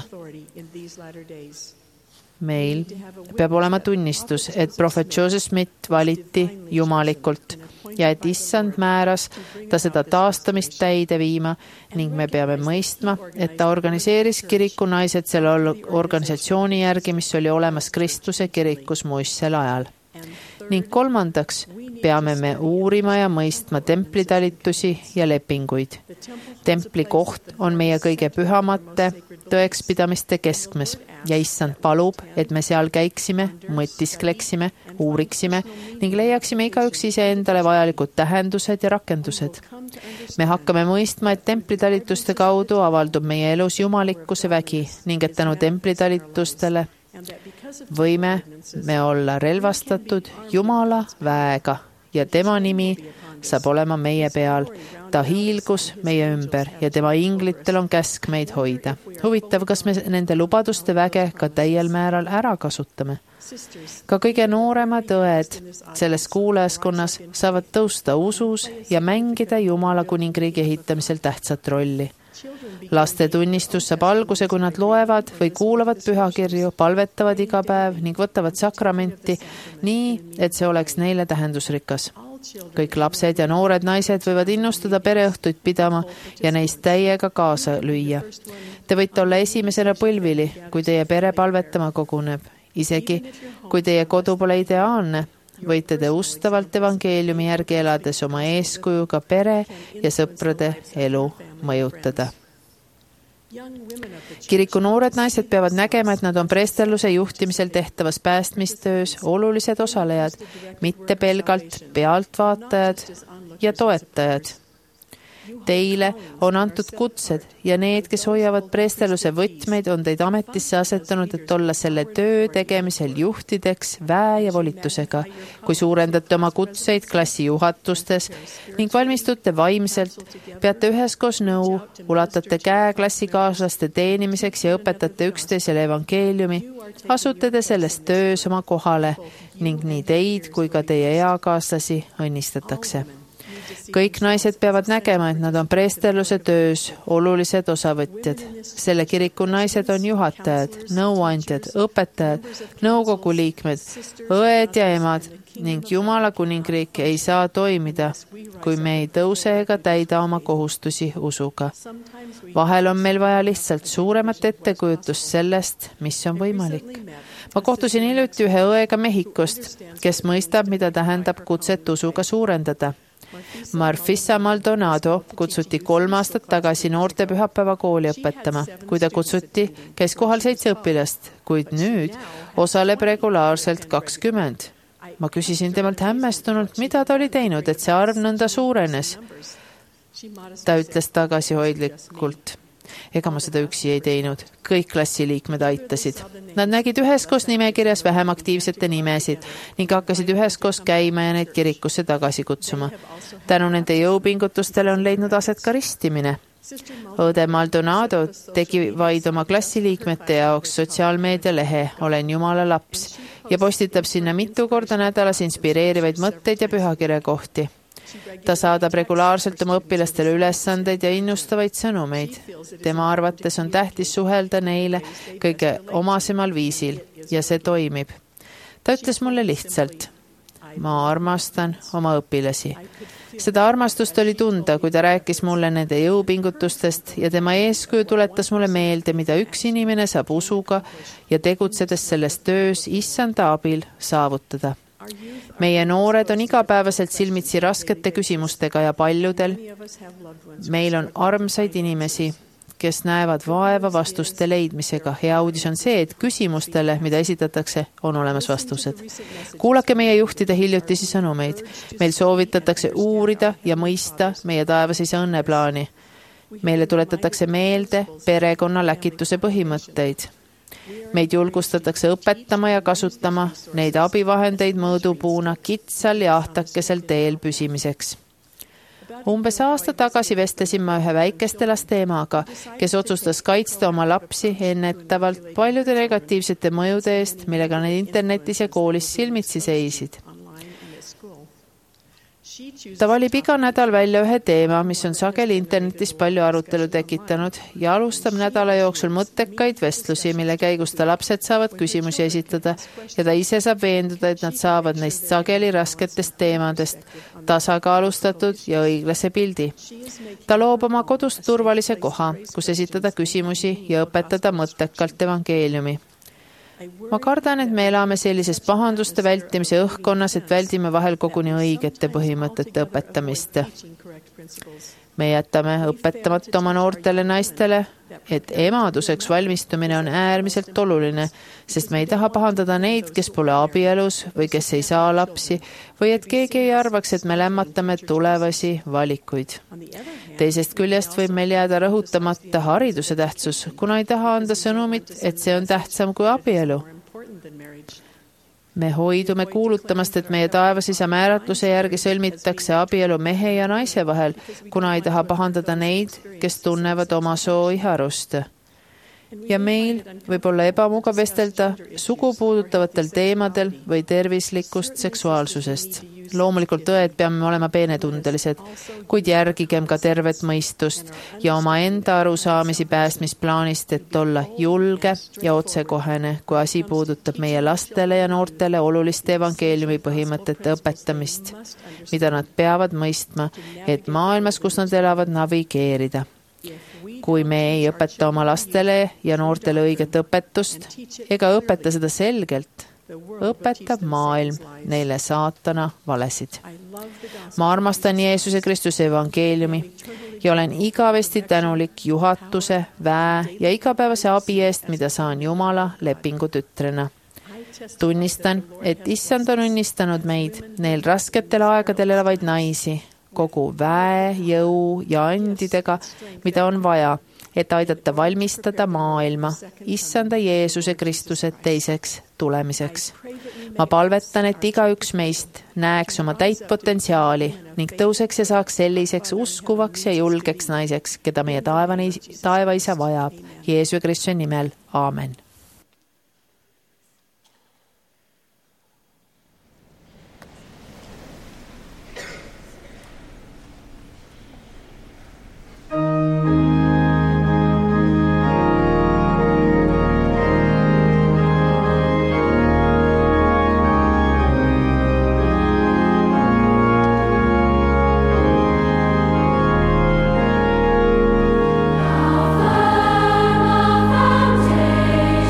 Meil peab olema tunnistus, et prohvet Joseph Smith valiti jumalikult ja et issand määras ta seda taastamist täide viima ning me peame mõistma, et ta organiseeris kiriku naised selle organisatsiooni järgi, mis oli olemas Kristuse kirikus muistsel ajal. Ning kolmandaks peame me uurima ja mõistma templitalitusi ja lepinguid. Templi koht on meie kõige pühamate tõekspidamiste keskmes ja issand palub, et me seal käiksime, mõtiskleksime, uuriksime ning leiaksime igaüks iseendale vajalikud tähendused ja rakendused. Me hakkame mõistma, et templitalituste kaudu avaldub meie elus jumalikkuse vägi ning et tänu templitalitustele võime me olla relvastatud Jumala väega ja tema nimi saab olema meie peal. Ta hiilgus meie ümber ja tema inglitel on käsk meid hoida. Huvitav, kas me nende lubaduste väge ka täiel määral ära kasutame? Ka kõige nooremad õed selles kuulajaskonnas saavad tõusta usus ja mängida Jumala kuningriigi ehitamisel tähtsat rolli. Laste tunnistus saab alguse, kui nad loevad või kuulavad pühakirju, palvetavad iga päev ning võtavad sakramenti nii, et see oleks neile tähendusrikas. Kõik lapsed ja noored naised võivad innustada pereõhtuid pidama ja neist täiega kaasa lüüa. Te võite olla esimesena põlvili, kui teie pere palvetama koguneb. Isegi kui teie kodu pole ideaalne, võite te ustavalt evangeeliumi järgi elades oma eeskujuga pere ja sõprade elu mõjutada. Kiriku noored naised peavad nägema, et nad on preesterluse juhtimisel tehtavas päästmistöös olulised osalejad, mitte pelgalt pealtvaatajad ja toetajad. Teile on antud kutsed ja need, kes hoiavad preesterluse võtmeid, on teid ametisse asetanud, et olla selle töö tegemisel juhtideks väe ja volitusega. Kui suurendate oma kutseid klassi juhatustes ning valmistute vaimselt, peate üheskoos nõu, ulatate käe klassikaaslaste teenimiseks ja õpetate üksteisele evangeeliumi, asute te selles töös oma kohale ning nii teid kui ka teie eakaaslasi õnnistatakse. Kõik naised peavad nägema, et nad on preesterluse töös olulised osavõtjad. Selle kiriku naised on juhatajad, nõuandjad, õpetajad, nõukogu liikmed, õed ja emad ning Jumala kuningriik ei saa toimida, kui me ei tõuse ega täida oma kohustusi usuga. Vahel on meil vaja lihtsalt suuremat ettekujutust sellest, mis on võimalik. Ma kohtusin hiljuti ühe õega Mehhikost, kes mõistab, mida tähendab kutset usuga suurendada. Marfisa Maldonado kutsuti 3 aastat tagasi noorte pühapäeva kooli õpetama. Kui ta kutsuti, käis kohal 7 õpilast, kuid nüüd osaleb regulaarselt 20. Ma küsisin temalt hämmestunult, mida ta oli teinud, et see arv nõnda suurenes. Ta ütles tagasihoidlikult. Ega ma seda üksi ei teinud. Kõik klassiliikmed aitasid. Nad nägid üheskoos nimekirjas vähem aktiivsete nimesid ning hakkasid üheskoos käima ja neid kirikusse tagasi kutsuma. Tänu nende jõupingutustele on leidnud aset ka ristimine. Õde Maldonado tegi vaid oma klassiliikmete jaoks sotsiaalmeedia lehe Olen Jumala laps ja postitab sinna mitu korda nädalas inspireerivaid mõtteid ja pühakirja kohti. Ta saadab regulaarselt oma õpilastele ülesandeid ja innustavaid sõnumeid. Tema arvates on tähtis suhelda neile kõige omasemal viisil ja see toimib. Ta ütles mulle lihtsalt, ma armastan oma õpilasi. Seda armastust oli tunda, kui ta rääkis mulle nende jõupingutustest ja tema eeskuju tuletas mulle meelde, mida üks inimene saab usuga ja tegutsedes selles töös issanda abil saavutada. Meie noored on igapäevaselt silmitsi raskete küsimustega ja paljudel meil on armsaid inimesi, kes näevad vaeva vastuste leidmisega. Hea uudis on see, et küsimustele, mida esitatakse, on olemas vastused. Kuulake meie juhtide hiljutisi sõnumeid. Meil soovitatakse uurida ja mõista meie taevasise õnneplaani. Meile tuletatakse meelde perekonna läkituse põhimõtteid. Meid julgustatakse õpetama ja kasutama neid abivahendeid mõõdupuuna kitsal ja ahtakesel teel püsimiseks. Umbes aasta tagasi vestlesin ma ühe väikeste laste emaga, kes otsustas kaitsta oma lapsi ennetavalt paljude negatiivsete mõjude eest, millega nad internetis ja koolis silmitsi seisid. Ta valib iga nädal välja ühe teema, mis on sageli internetis palju arutelu tekitanud ja alustab nädala jooksul mõttekaid vestlusi, mille käigus ta lapsed saavad küsimusi esitada ja ta ise saab veenduda, et nad saavad neist sageli rasketest teemadest tasakaalustatud ja õiglase pildi. Ta loob oma kodust turvalise koha, kus esitada küsimusi ja õpetada mõttekalt evangeeliumi. Ma kardan, et me elame sellises pahanduste vältimise õhkkonnas, et väldime vahel koguni õigete põhimõtete õpetamist. Me jätame õpetamata oma noortele naistele, et emaduseks valmistumine on äärmiselt oluline, sest me ei taha pahandada neid, kes pole abielus või kes ei saa lapsi, või et keegi ei arvaks, et me lämmatame tulevasi valikuid. Teisest küljest võib meil jääda rõhutamata hariduse tähtsus, kuna ei taha anda sõnumit, et see on tähtsam kui abielu. Me hoidume kuulutamast, et meie taevasisa määratluse järgi sõlmitakse abielu mehe ja naise vahel, kuna ei taha pahandada neid, kes tunnevad oma soo iharust. Ja meil võib olla ebamugav vestelda sugu puudutavatel teemadel või tervislikust seksuaalsusest. Loomulikult õed peame olema peenetundelised, kuid järgigem ka tervet mõistust ja oma enda arusaamisi päästmisplaanist, et olla julge ja otsekohene, kui asi puudutab meie lastele ja noortele oluliste evangeeliumi põhimõtete õpetamist, mida nad peavad mõistma, et maailmas, kus nad elavad, navigeerida. Kui me ei õpeta oma lastele ja noortele õiget õpetust ega õpeta seda selgelt, õpetab maailm neile saatana valesid. Ma armastan Jeesuse Kristuse evangeeliumi ja olen igavesti tänulik juhatuse, väe ja igapäevase abi eest, mida saan Jumala lepingu tütrena. Tunnistan, et Issand on õnnistanud meid, neil rasketel aegadel elavaid naisi, kogu väe, jõu ja andidega, mida on vaja, et aidata valmistada maailma Issanda Jeesuse Kristuse teiseks tulemiseks. Ma palvetan, et igaüks meist näeks oma täit potentsiaali ning tõuseks ja saaks selliseks uskuvaks ja julgeks naiseks, keda meie taevaisa vajab. Jeesuse Kristuse nimel. Aamen. Foundation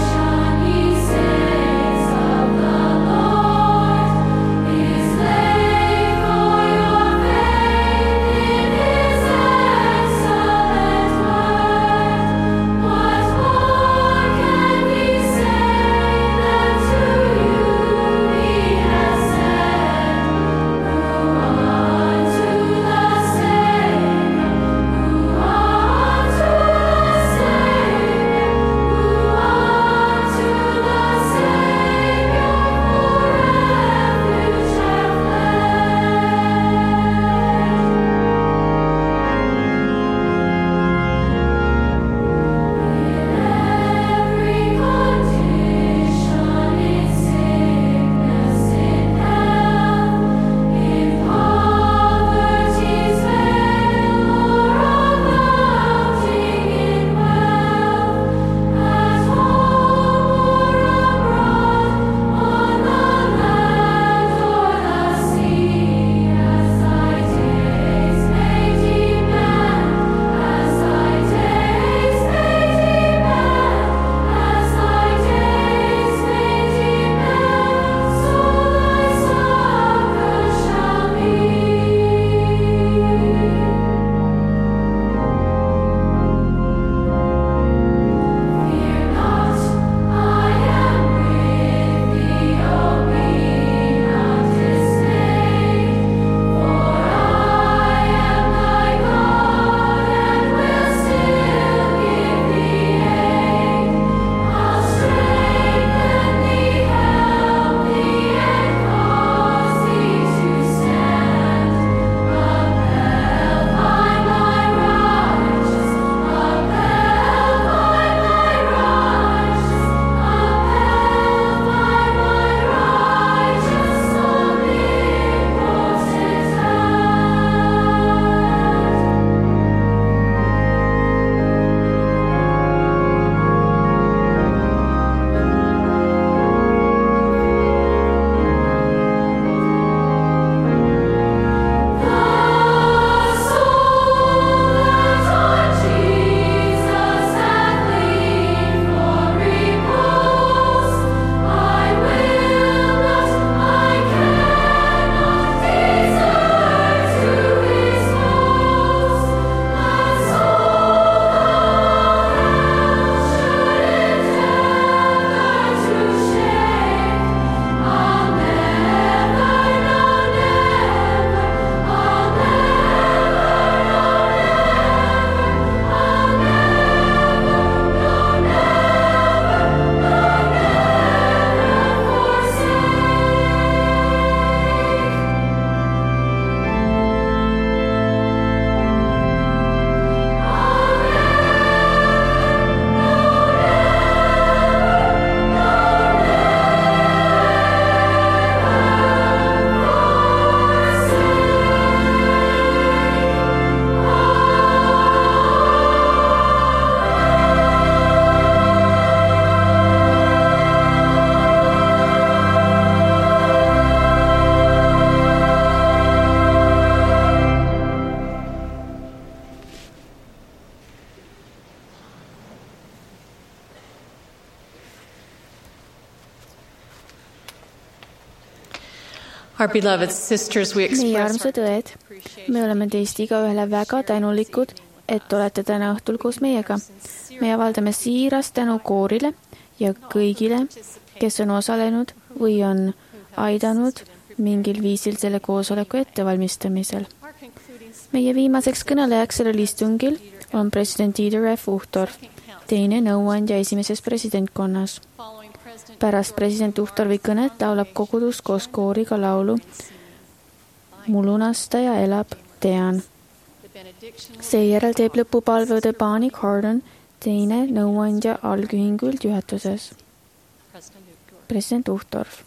Our beloved sisters, we meie express armsad õed, me oleme teist igaühele väga tänulikud, et olete täna õhtul koos meiega. Me avaldame siirast tänu koorile ja kõigile, kes on osalenud või on aidanud mingil viisil selle koosoleku ettevalmistamisel. Meie viimaseks kõnelejaks sellel istungil on president Dieter F. Uchtdorf, teine nõuandja esimeses presidentkonnas. Pärast president Uchtdorfi kõnet laulab kogudus koos kooriga laulu Mu lunastaja elab, tean. Seejärel teeb lõpupalve Bonnie Cardon, teine nõuandja algühingu üldjuhatuses. President Uchtdorf.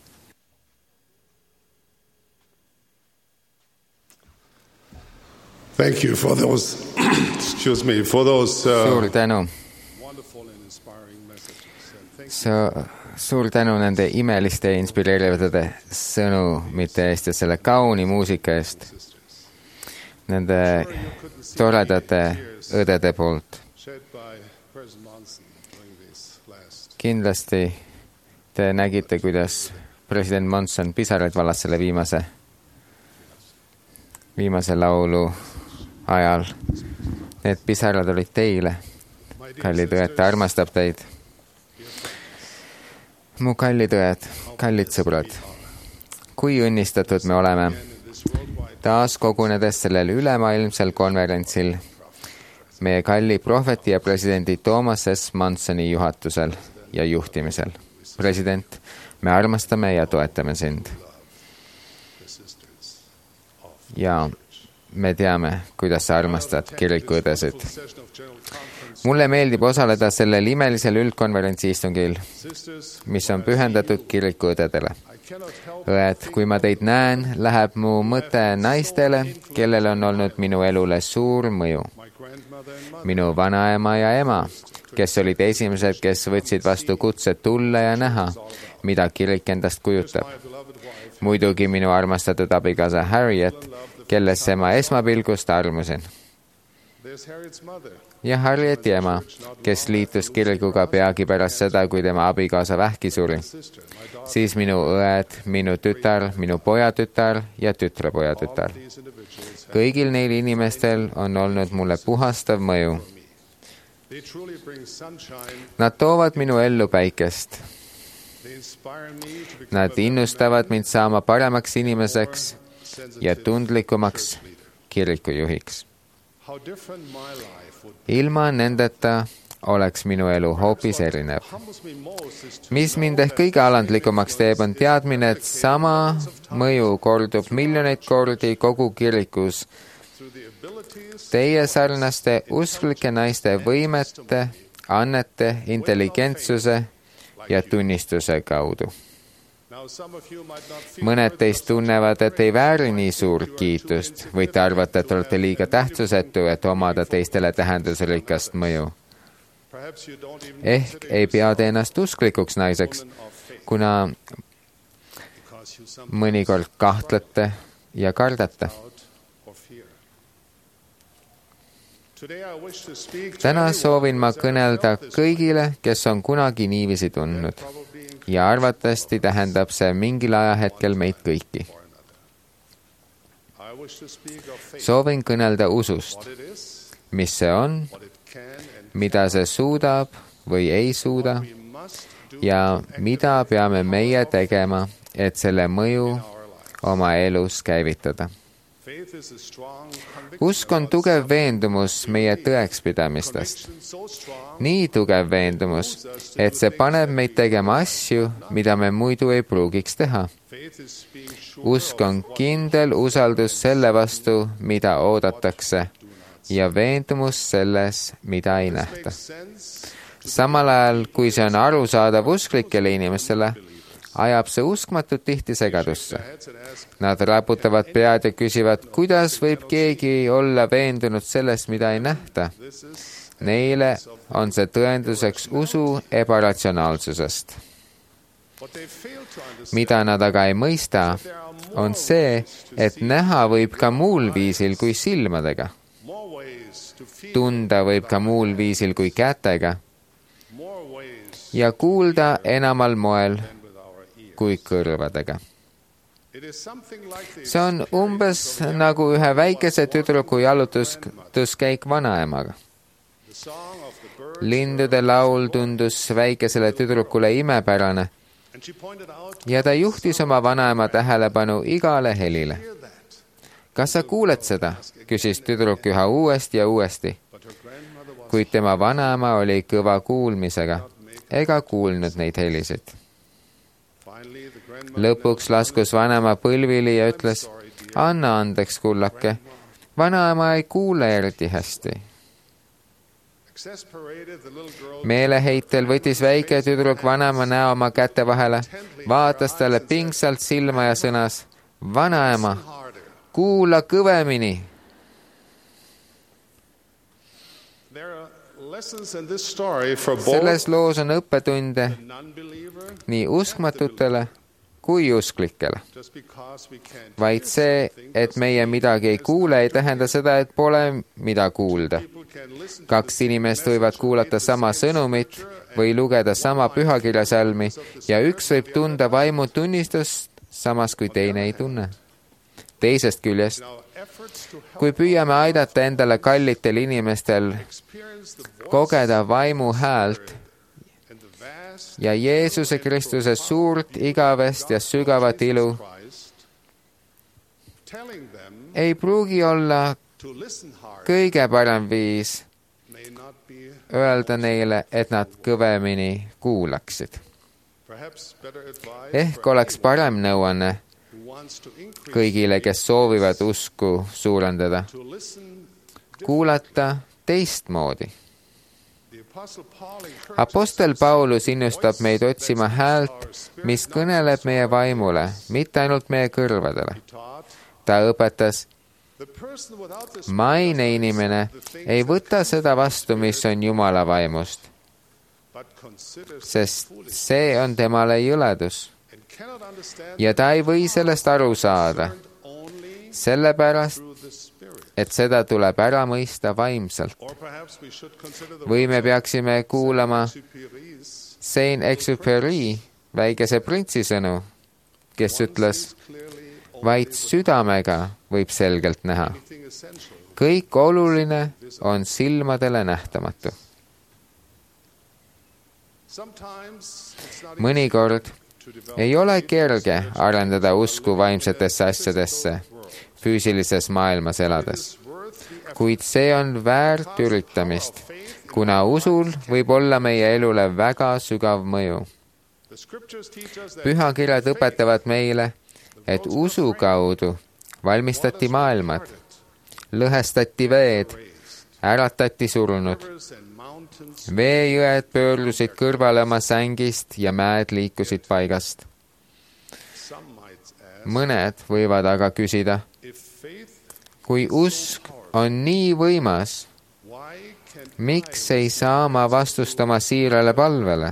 Thank you for those, for those suur tänu. wonderful and inspiring messages. And thank Suur tänu nende imeliste ja inspireerivate sõnumite eest ja selle kauni muusika eest. Nende toredate õdede poolt. shed by President Monson during this last. Kindlasti te nägite, kuidas president Monson pisaraid valas selle viimase laulu ajal. Need pisarad olid teile, kallid õed, ta armastab teid. Mu kallid õed, kallid sõbrad, kui õnnistatud me oleme taas kogunedes sellel ülemaailmsel konverentsil meie kalli prohveti ja presidendi Thomas S. Mansoni juhatusel ja juhtimisel. President, me armastame ja toetame sind. Ja me teame, kuidas sa armastad kirikuõdesid. Mulle meeldib osaleda sellel imelisel üldkonverentsi istungil, mis on pühendatud kirikuõdedele. Õed, kui ma teid näen, läheb mu mõte naistele, kellel on olnud minu elule suur mõju. Minu vanaema ja ema, kes olid esimesed, kes võtsid vastu kutse tulla ja näha, mida kirik endast kujutab. Muidugi minu armastatud abikaasa Harriet, kellesse ma esmapilgust armusin. Ja Harrieti ema, kes liitus kirikuga peagi pärast seda, kui tema abikaasa vähki suri. Siis minu õed, minu tütar, minu pojatütar ja tütrepojatütar. Kõigil neil inimestel on olnud mulle puhastav mõju. Nad toovad minu ellu päikest. Nad innustavad mind saama paremaks inimeseks ja tundlikumaks kirikujuhiks. Ilma nendeta oleks minu elu hoopis erinev. Mis mind ehk kõige alandlikumaks teeb, on teadmine, et sama mõju kordub miljoneid kordi kogu kirikus teie sarnaste usklike naiste võimete, annete, intelligentsuse ja tunnistuse kaudu. Mõned teist tunnevad, et ei vääri nii suurt kiitust. Võite arvata, et olete liiga tähtsusetu, et omada teistele tähendusrikast mõju. Ehk ei pea te ennast usklikuks naiseks, kuna mõnikord kahtlete ja kardate. Täna soovin ma kõnelda kõigile, kes on kunagi niiviisi tundnud. Ja arvatavasti tähendab see mingil ajahetkel meid kõiki. Soovin kõnelda usust, mis see on, mida see suudab või ei suuda ja mida peame meie tegema, et selle mõju oma elus käivitada. Usk on tugev veendumus meie tõekspidamistest. Nii tugev veendumus, et see paneb meid tegema asju, mida me muidu ei pruugiks teha. Usk on kindel usaldus selle vastu, mida oodatakse, ja veendumus selles, mida ei nähta. Samal ajal, kui see on arusaadav usklikele inimestele, ajab see uskmatult tihti segadusse. Nad raputavad pead ja küsivad, kuidas võib keegi olla veendunud sellest, mida ei nähta. Neile on see tõenduseks usu ebaratsionaalsusest. Mida nad aga ei mõista, on see, et näha võib ka muul viisil kui silmadega. Tunda võib ka muul viisil kui kätega. Ja kuulda enamal moel kui kõrvadega. see on umbes nagu ühe väikese tüdruku jalutuskäik vanaemaga. Lindude laul tundus väikesele tüdrukule imepärane ja ta juhtis oma vanaema tähelepanu igale helile. Kas sa kuuled seda? Küsis tüdruk üha uuesti ja uuesti. Kuid tema vanaema oli kõva kuulmisega ega kuulnud neid helisid. Lõpuks laskus vanaema põlvili ja ütles, anna andeks, kullake, vanaema ei kuule eriti hästi. Meeleheitel võttis väike tüdruk vanaema näo oma käte vahele, vaatas talle pingsalt silma ja sõnas, vanaema, kuula kõvemini. Selles loos on õppetunde nii uskmatutele kui usklikele. Vaid see, et meie midagi ei kuule, ei tähenda seda, et pole mida kuulda. Kaks inimest võivad kuulata sama sõnumit või lugeda sama pühakirjasalmi ja üks võib tunda vaimu tunnistust, samas kui teine ei tunne. Teisest küljest, kui püüame aidata endale kallitel inimestel kogeda vaimu häält ja Jeesuse Kristuse suurt, igavest ja sügavat ilu, ei pruugi olla kõige parem viis öelda neile, et nad kõvemini kuulaksid. Ehk oleks parem nõuanne kõigile, kes soovivad usku suurendada, kuulata teistmoodi. Apostel Paulus innustab meid otsima häält, mis kõneleb meie vaimule, mitte ainult meie kõrvadele. Ta õpetas, maine inimene ei võta seda vastu, mis on Jumala vaimust, sest see on temale jõledus ja ta ei või sellest aru saada, sellepärast, et seda tuleb ära mõista vaimselt. Või me peaksime kuulama Saint-Exupéry, väikese printsi sõnu, kes ütles, vaid südamega võib selgelt näha. Kõik oluline on silmadele nähtamatu. Mõnikord ei ole kerge arendada usku vaimsetesse asjadesse füüsilises maailmas elades, kuid see on väärt üritamist, kuna usul võib olla meie elule väga sügav mõju. Pühakirjad õpetavad meile, et usu kaudu valmistati maailmad, lõhestati veed, äratati surnud. Veejõed pöörlusid kõrvale oma sängist ja mäed liikusid paigast. Mõned võivad aga küsida, kui usk on nii võimas, miks ei saa ma vastust oma siirale palvele?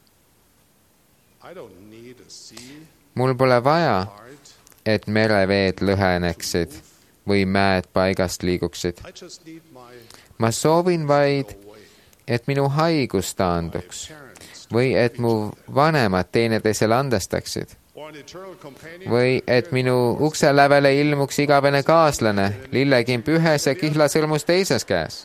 Mul pole vaja, et mereveed lõheneksid või mäed paigast liiguksid. Ma soovin vaid, et minu haigus taanduks või et mu vanemad teineteisele andestaksid või et minu ukse lävele ilmuks igavene kaaslane, lillekimp ühes ja kihlasõrmus teises käes.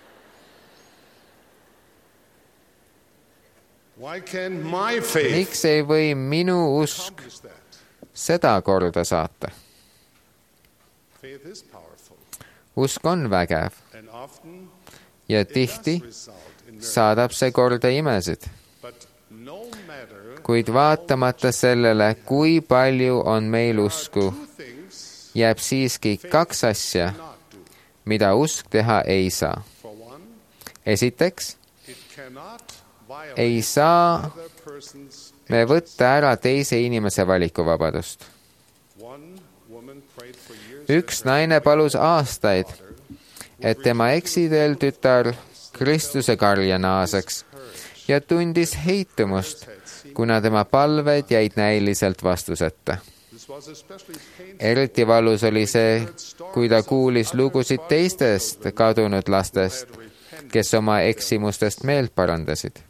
Miks ei või minu usk seda korda saata? Usk on vägev ja tihti saadab see korda imesid. Kuid vaatamata sellele, kui palju on meil usku, jääb siiski kaks asja, mida usk teha ei saa. Esiteks, ei saa me võtta ära teise inimese valikuvabadust. Üks naine palus aastaid, et tema eksiteel tütar Kristuse karja naaseks ja tundis heitumust, kuna tema palved jäid näiliselt vastuseta. Eriti valus oli see, kui ta kuulis lugusid teistest kadunud lastest, kes oma eksimustest meelt parandasid.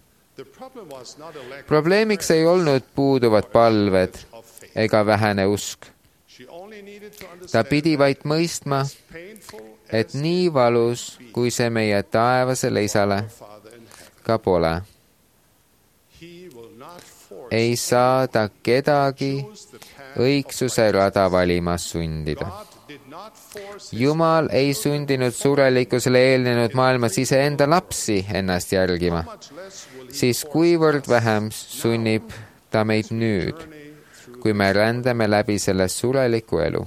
Probleemiks ei olnud puuduvad palved ega vähene usk. ta pidi vaid mõistma, et nii valus, kui see meie taevasele isale ka pole, ei saa ta kedagi õigsuse rada valima sundida. Jumal ei sundinud surelikkusele eelnenud maailmas iseenda lapsi ennast järgima, siis kuivõrd vähem sunnib ta meid nüüd, kui me rändame läbi selle sureliku elu.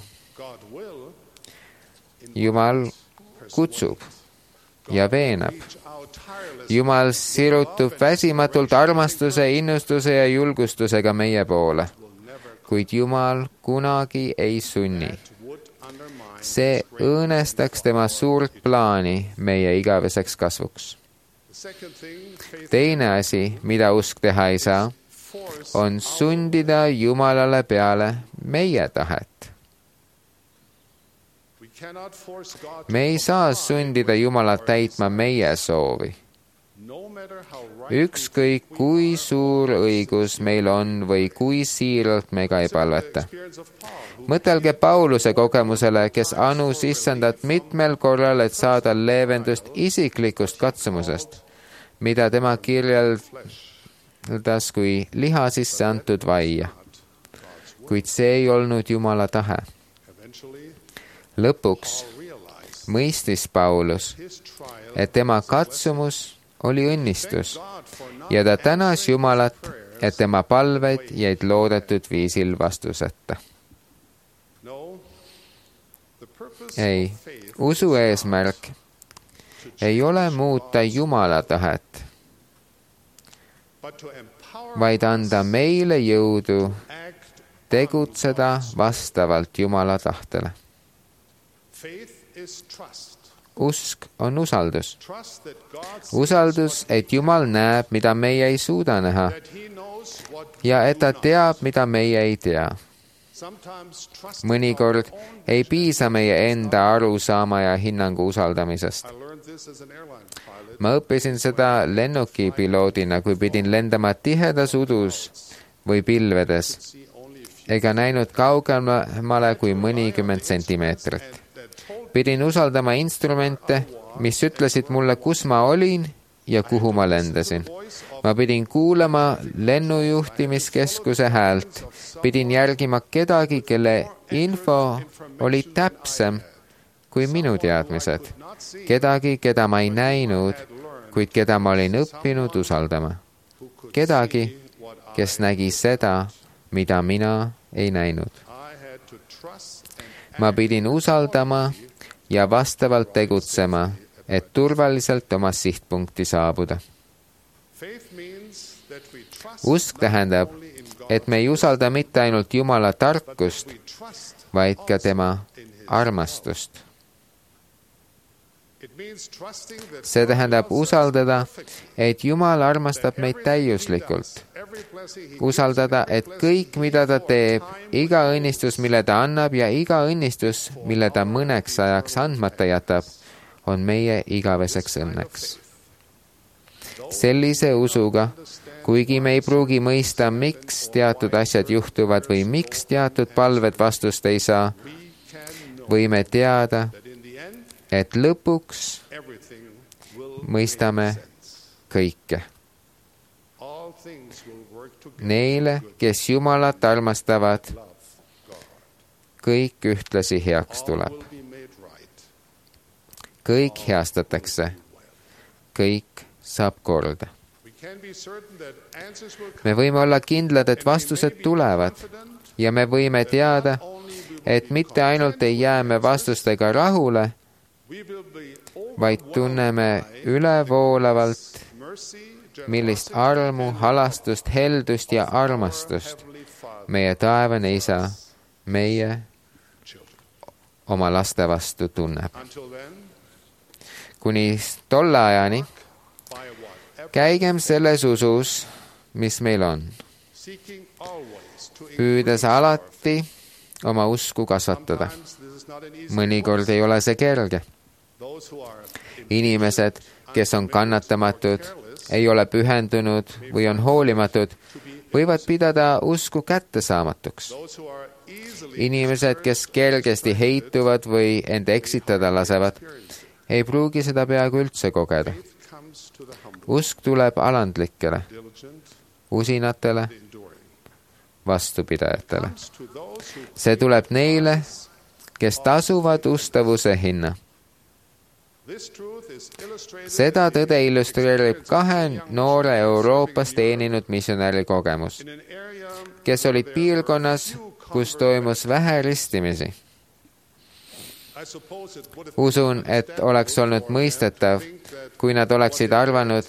Jumal kutsub ja veenab. Jumal sirutub väsimatult armastuse, innustuse ja julgustusega meie poole, kuid Jumal kunagi ei sunni. See õõnestaks tema suurt plaani meie igaveseks kasvuks. Teine asi, mida usk teha ei saa, on sundida Jumalale peale meie tahet. Me ei saa sundida Jumalat täitma meie soovi. Ükskõik kui suur õigus meil on või kui siiralt me ka ei palveta. Mõtelge Pauluse kogemusele, kes anus issandat mitmel korral, et saada leevendust isiklikust katsumusest, mida tema kirjeldas kui liha sisse antud vaia. Kuid see ei olnud Jumala tahe. Lõpuks mõistis Paulus, et tema katsumus oli õnnistus ja ta tänas Jumalat, et tema palved jäid loodetud viisil vastuseta. Ei, usu eesmärk ei ole muuta Jumala tahet, vaid anda meile jõudu tegutseda vastavalt Jumala tahtele. Usk on usaldus. Usaldus, et Jumal näeb, mida meie ei suuda näha ja et ta teab, mida meie ei tea. Mõnikord ei piisa meie enda arusaama ja hinnangu usaldamisest. Ma õppisin seda lennukipiloodina, kui pidin lendama tihedas udus või pilvedes ega näinud kaugemale kui mõnikümmend sentimeetrit. Pidin usaldama instrumente, mis ütlesid mulle, kus ma olin ja kuhu ma lendasin. Ma pidin kuulama lennujuhtimiskeskuse häält. Pidin järgima kedagi, kelle info oli täpsem kui minu teadmised. Kedagi, keda ma ei näinud, kuid keda ma olin õppinud usaldama. Kedagi, kes nägi seda, mida mina ei näinud. Ma pidin usaldama ja vastavalt tegutsema, et turvaliselt oma sihtpunkti saabuda. Usk tähendab, et me ei usalda mitte ainult Jumala tarkust, vaid ka tema armastust. See tähendab usaldada, et Jumal armastab meid täiuslikult. Usaldada, et kõik, mida ta teeb, iga õnnistus, mille ta annab ja iga õnnistus, mille ta mõneks ajaks andmata jätab, on meie igaveseks õnneks. Sellise usuga, kuigi me ei pruugi mõista, miks teatud asjad juhtuvad või miks teatud palved vastust ei saa, võime teada, et lõpuks mõistame kõike. Neile, kes Jumalat armastavad, kõik ühtlasi heaks tuleb. Kõik heastatakse, kõik saab korda. Me võime olla kindlad, et vastused tulevad ja me võime teada, et mitte ainult ei jää me vastustega rahule, vaid tunneme ülevoolavalt, millist armu, halastust, heldust ja armastust meie taevane Isa meie oma laste vastu tunneb. Kuni tolle ajani käigem selles usus, mis meil on, püüdes alati oma usku kasvatada. Mõnikord ei ole see kerge. Inimesed, kes on kannatamatud, ei ole pühendunud või on hoolimatud, võivad pidada usku kättesaamatuks. Inimesed, kes kergesti heituvad või end eksitada lasevad, ei pruugi seda peaaegu üldse kogeda. Usk tuleb alandlikele, usinatele, vastupidajatele. See tuleb neile, kes tasuvad ustavuse hinna. Seda tõde illustreerib 2 noore Euroopas teeninud missionäri kogemus, kes olid piirkonnas, kus toimus vähe ristimisi. Usun, et oleks olnud mõistetav, kui nad oleksid arvanud,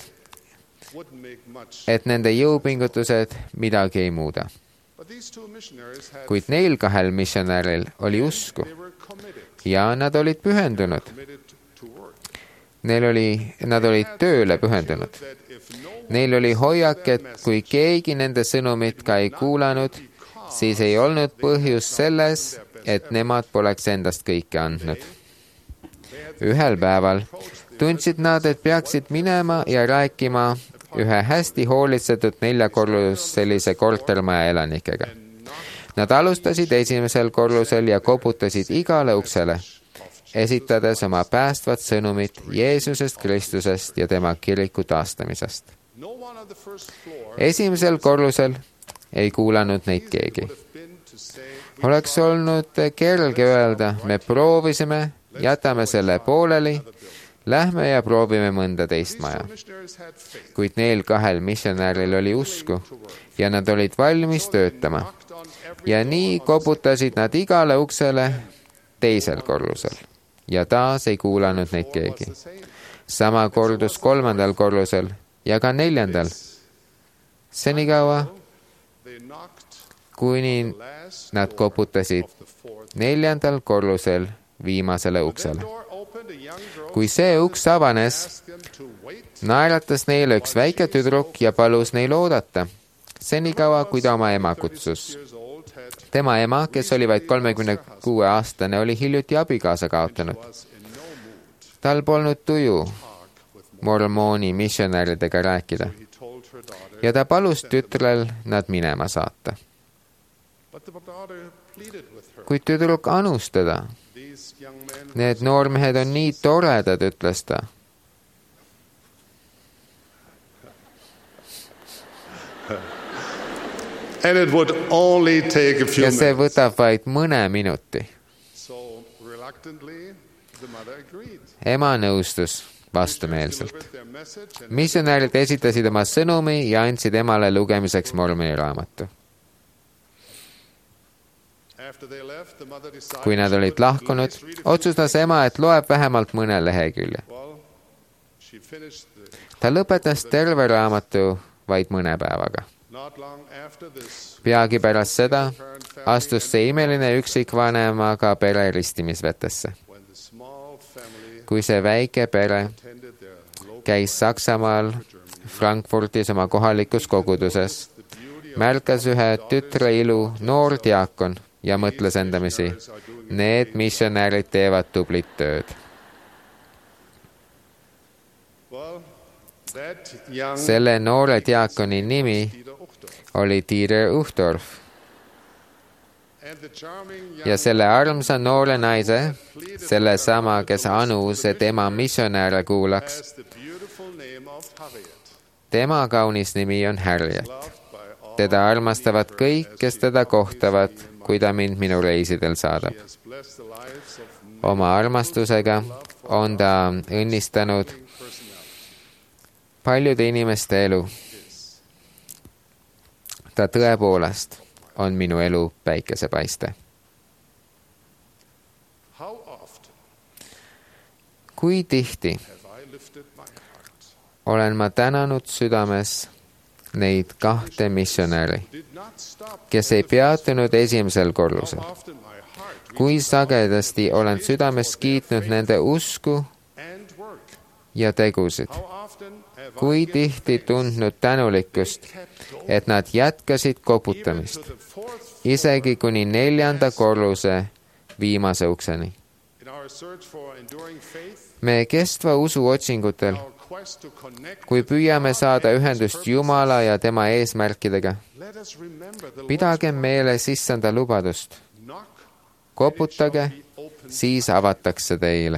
et nende jõupingutused midagi ei muuda. Kuid neil 2 missionäril oli usku ja nad olid pühendunud. Nad olid tööle pühendunud. Neil oli hoiak, et kui keegi nende sõnumit ka ei kuulanud, siis ei olnud põhjus selles, et nemad poleks endast kõike andnud. Ühel päeval tundsid nad, et peaksid minema ja rääkima ühe hästi hoolitsetud 4-korruselise kortermaja elanikega. Nad alustasid 1. korrusel ja koputasid igale uksele, esitades oma päästvat sõnumit Jeesusest Kristusest ja tema kiriku taastamisest. 1. korrusel ei kuulanud neid keegi. Oleks olnud kerge öelda, me proovisime, jätame selle pooleli, lähme ja proovime mõnda teist maja. Kuid neil 2 missionäril oli usku ja nad olid valmis töötama. Ja nii koputasid nad igale uksele 2. korrusel ja taas ei kuulanud neid keegi. Sama kordus 3. korrusel ja ka 4. Senikaua, kuni nad koputasid 4. korrusel viimasele uksele. Kui see uks avanes, naeratas neile üks väike tüdruk ja palus neil oodata, senikaua, kui ta oma ema kutsus. Tema ema, kes oli vaid 36-aastane, oli hiljuti abikaasa kaotanud. Tal polnud tuju mormooni missionäridega rääkida ja ta palus tütrel nad minema saata. Kuid tüdruk anus teda. Need noormehed on nii toredad, ütles ta. Ja see võtab vaid mõne minuti. Ema nõustus vastumeelselt. Missionärid esitasid oma sõnumi ja andsid emale lugemiseks mormoni raamatu. Kui nad olid lahkunud, otsustas ema, et loeb vähemalt mõne lehekülje. Ta lõpetas terve raamatu vaid mõne päevaga. Peagi pärast seda astus see imeline üksikvanemaga pere ristimisvetesse. Kui see väike pere käis Saksamaal Frankfurtis oma kohalikus koguduses, märkas ühe tütre ilu noor diakon ja mõtles endamisi, need missionärid teevad tublit tööd. Selle noore diakoni nimi oli Dieter Uchtdorf. Ja selle armsa noore naise, selle sama, kes anus, et tema missionääre kuulaks, tema kaunis nimi on Harriet. Teda armastavad kõik, kes teda kohtavad, kui ta mind minu reisidel saadab. Oma armastusega on ta õnnistanud paljude inimeste elu. Ta tõepoolest on minu elu päikesepaiste. Kui tihti olen ma tänanud südames neid 2 missionäri, kes ei peatunud 1. korrusel. Kui sagedasti olen südames kiitnud nende usku ja tegusid. Kui tihti tundnud tänulikkust, et nad jätkasid koputamist, isegi kuni 4. korruse viimase ukseni. Me kestva usu otsingutel kui püüame saada ühendust Jumala ja tema eesmärkidega. Pidagem meeles issanda lubadust. Koputage, siis avatakse teile.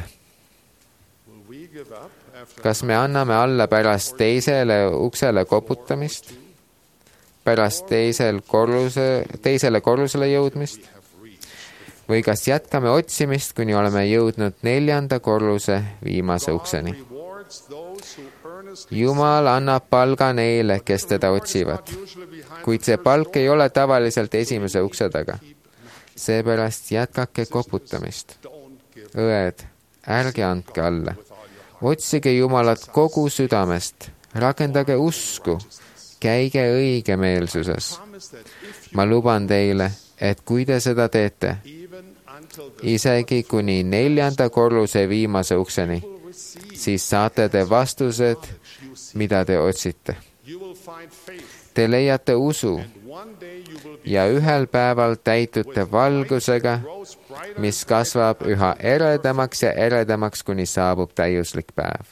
Kas me anname alla pärast teisele uksele koputamist? Pärast teisele korrusele jõudmist? Või kas jätkame otsimist, kuni oleme jõudnud 4. korruse viimase ukseni? Jumal annab palga neile, kes teda otsivad, kuid see palk ei ole tavaliselt esimese ukse taga. Seepärast jätkake koputamist. Õed, ärge andke alla. Otsige Jumalat kogu südamest, rakendage usku, käige õigemeelsuses. Ma luban teile, et kui te seda teete, isegi kuni 4. korruse viimase ukseni, siis saate te vastused, mida te otsite. Te leiate usu ja ühel päeval täitute valgusega, mis kasvab üha eredamaks ja eredamaks, kuni saabub täiuslik päev.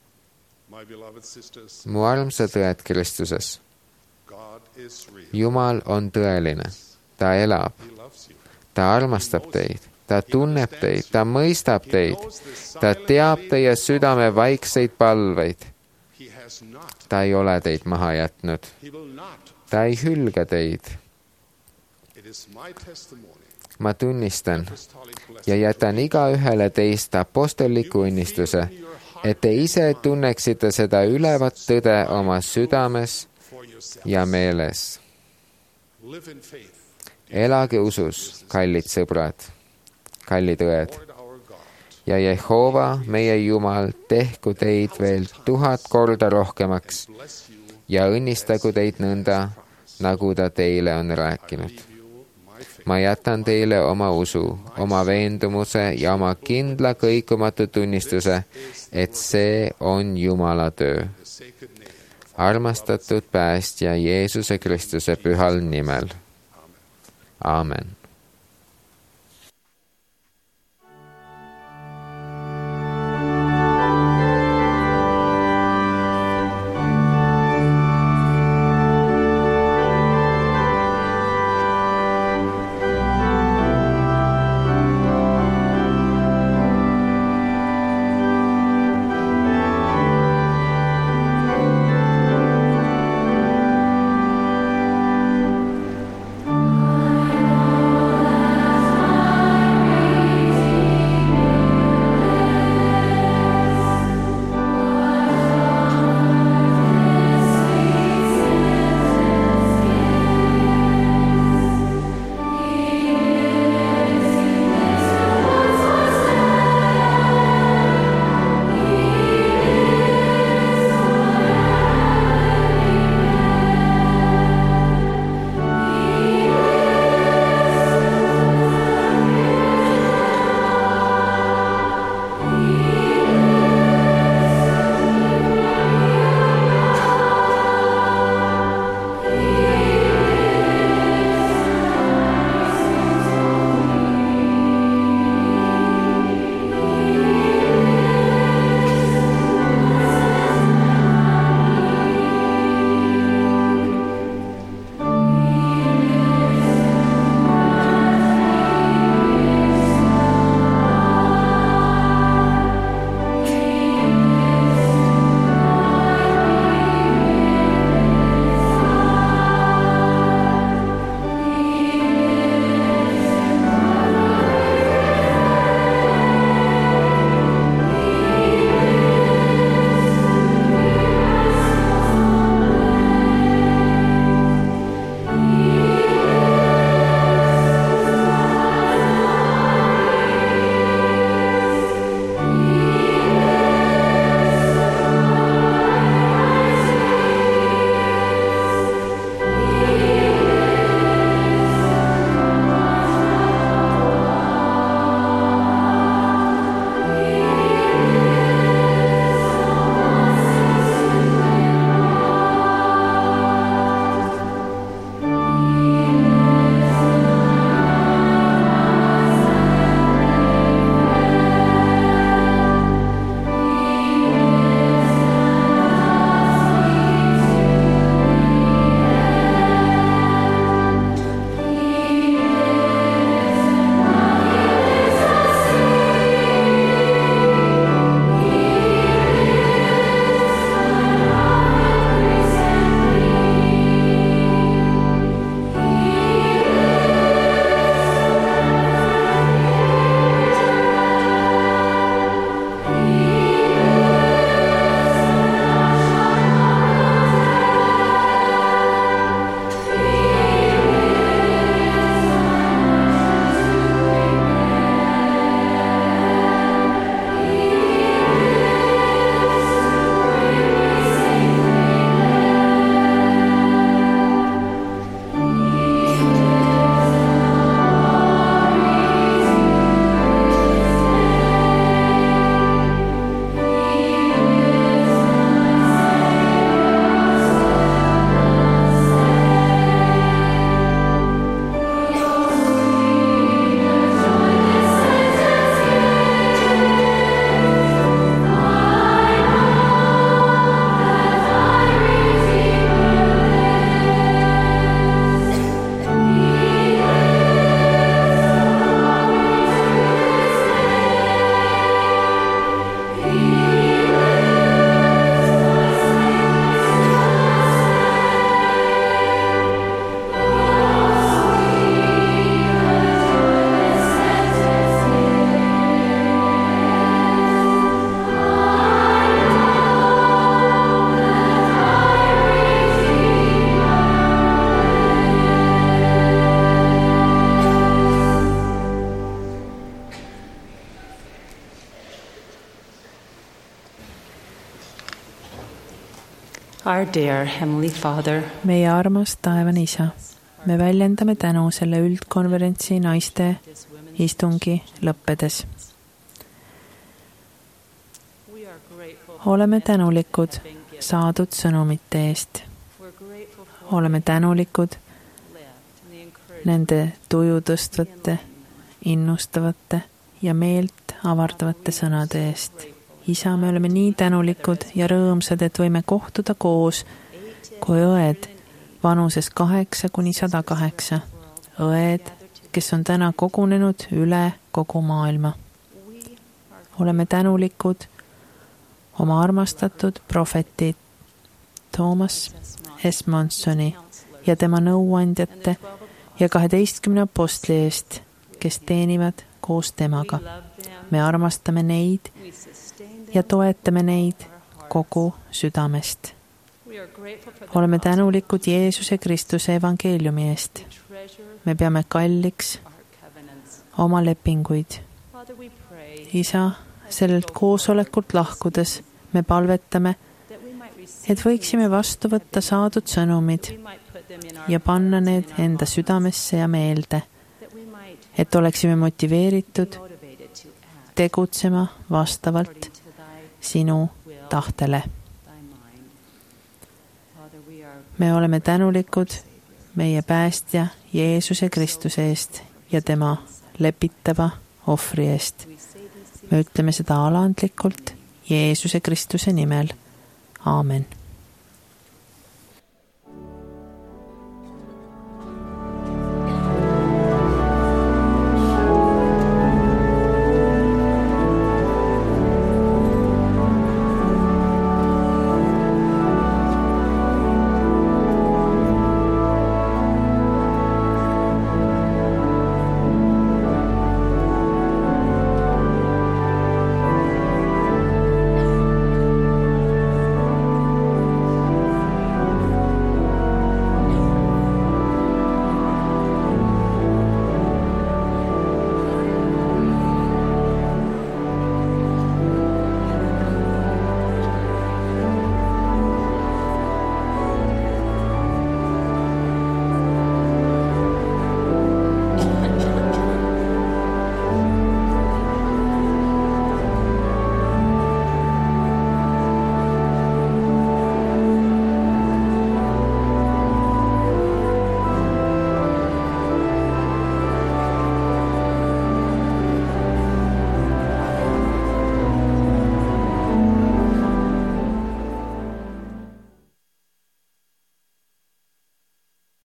Mu armsad õed Kristuses, Jumal on tõeline, ta elab, ta armastab teid, ta tunneb teid, ta mõistab teid, ta teab teie südame vaikseid palveid. Ta ei ole teid maha jätnud, ta ei hülga teid. Ma tunnistan ja jätan igaühele teist apostoliku õnnistuse, et te ise tunneksite seda ülevat tõde oma südames ja meeles. Elage usus, kallid sõbrad, kallid õed, ja Jehova, meie Jumal, tehku teid veel 1000 korda rohkemaks ja õnnistagu teid nõnda, nagu ta teile on rääkinud. Ma jätan teile oma usu, oma veendumuse ja oma kindla kõikumatu tunnistuse, et see on Jumala töö. Armastatud päästja Jeesuse Kristuse pühal nimel. Aamen. Our dear Heavenly Father, meie armas taevane Isa, me väljendame tänu selle üldkonverentsi naiste istungi lõppedes. oleme tänulikud saadud sõnumite eest. oleme tänulikud nende tuju tõstvate, innustavate ja meelt avardavate sõnade eest. Isa, me oleme nii tänulikud ja rõõmsad, et võime kohtuda koos kui õed vanuses 8 kuni 108. õed, kes on täna kogunenud üle kogu maailma. oleme tänulikud oma armastatud prohveti Thomas S. Monsoni ja tema nõuandjate ja 12 apostli eest, kes teenivad koos temaga. me armastame neid ja toetame neid kogu südamest. oleme tänulikud Jeesuse Kristuse evangeeliumi eest. me peame kalliks oma lepinguid. Isa, sellelt koosolekult lahkudes me palvetame, et võiksime vastu võtta saadud sõnumid ja panna need enda südamesse ja meelde, et oleksime motiveeritud tegutsema vastavalt sinu tahtele. me oleme tänulikud meie päästja Jeesuse Kristuse eest ja tema lepitava ohvri eest. me ütleme seda alandlikult Jeesuse Kristuse nimel. Aamen.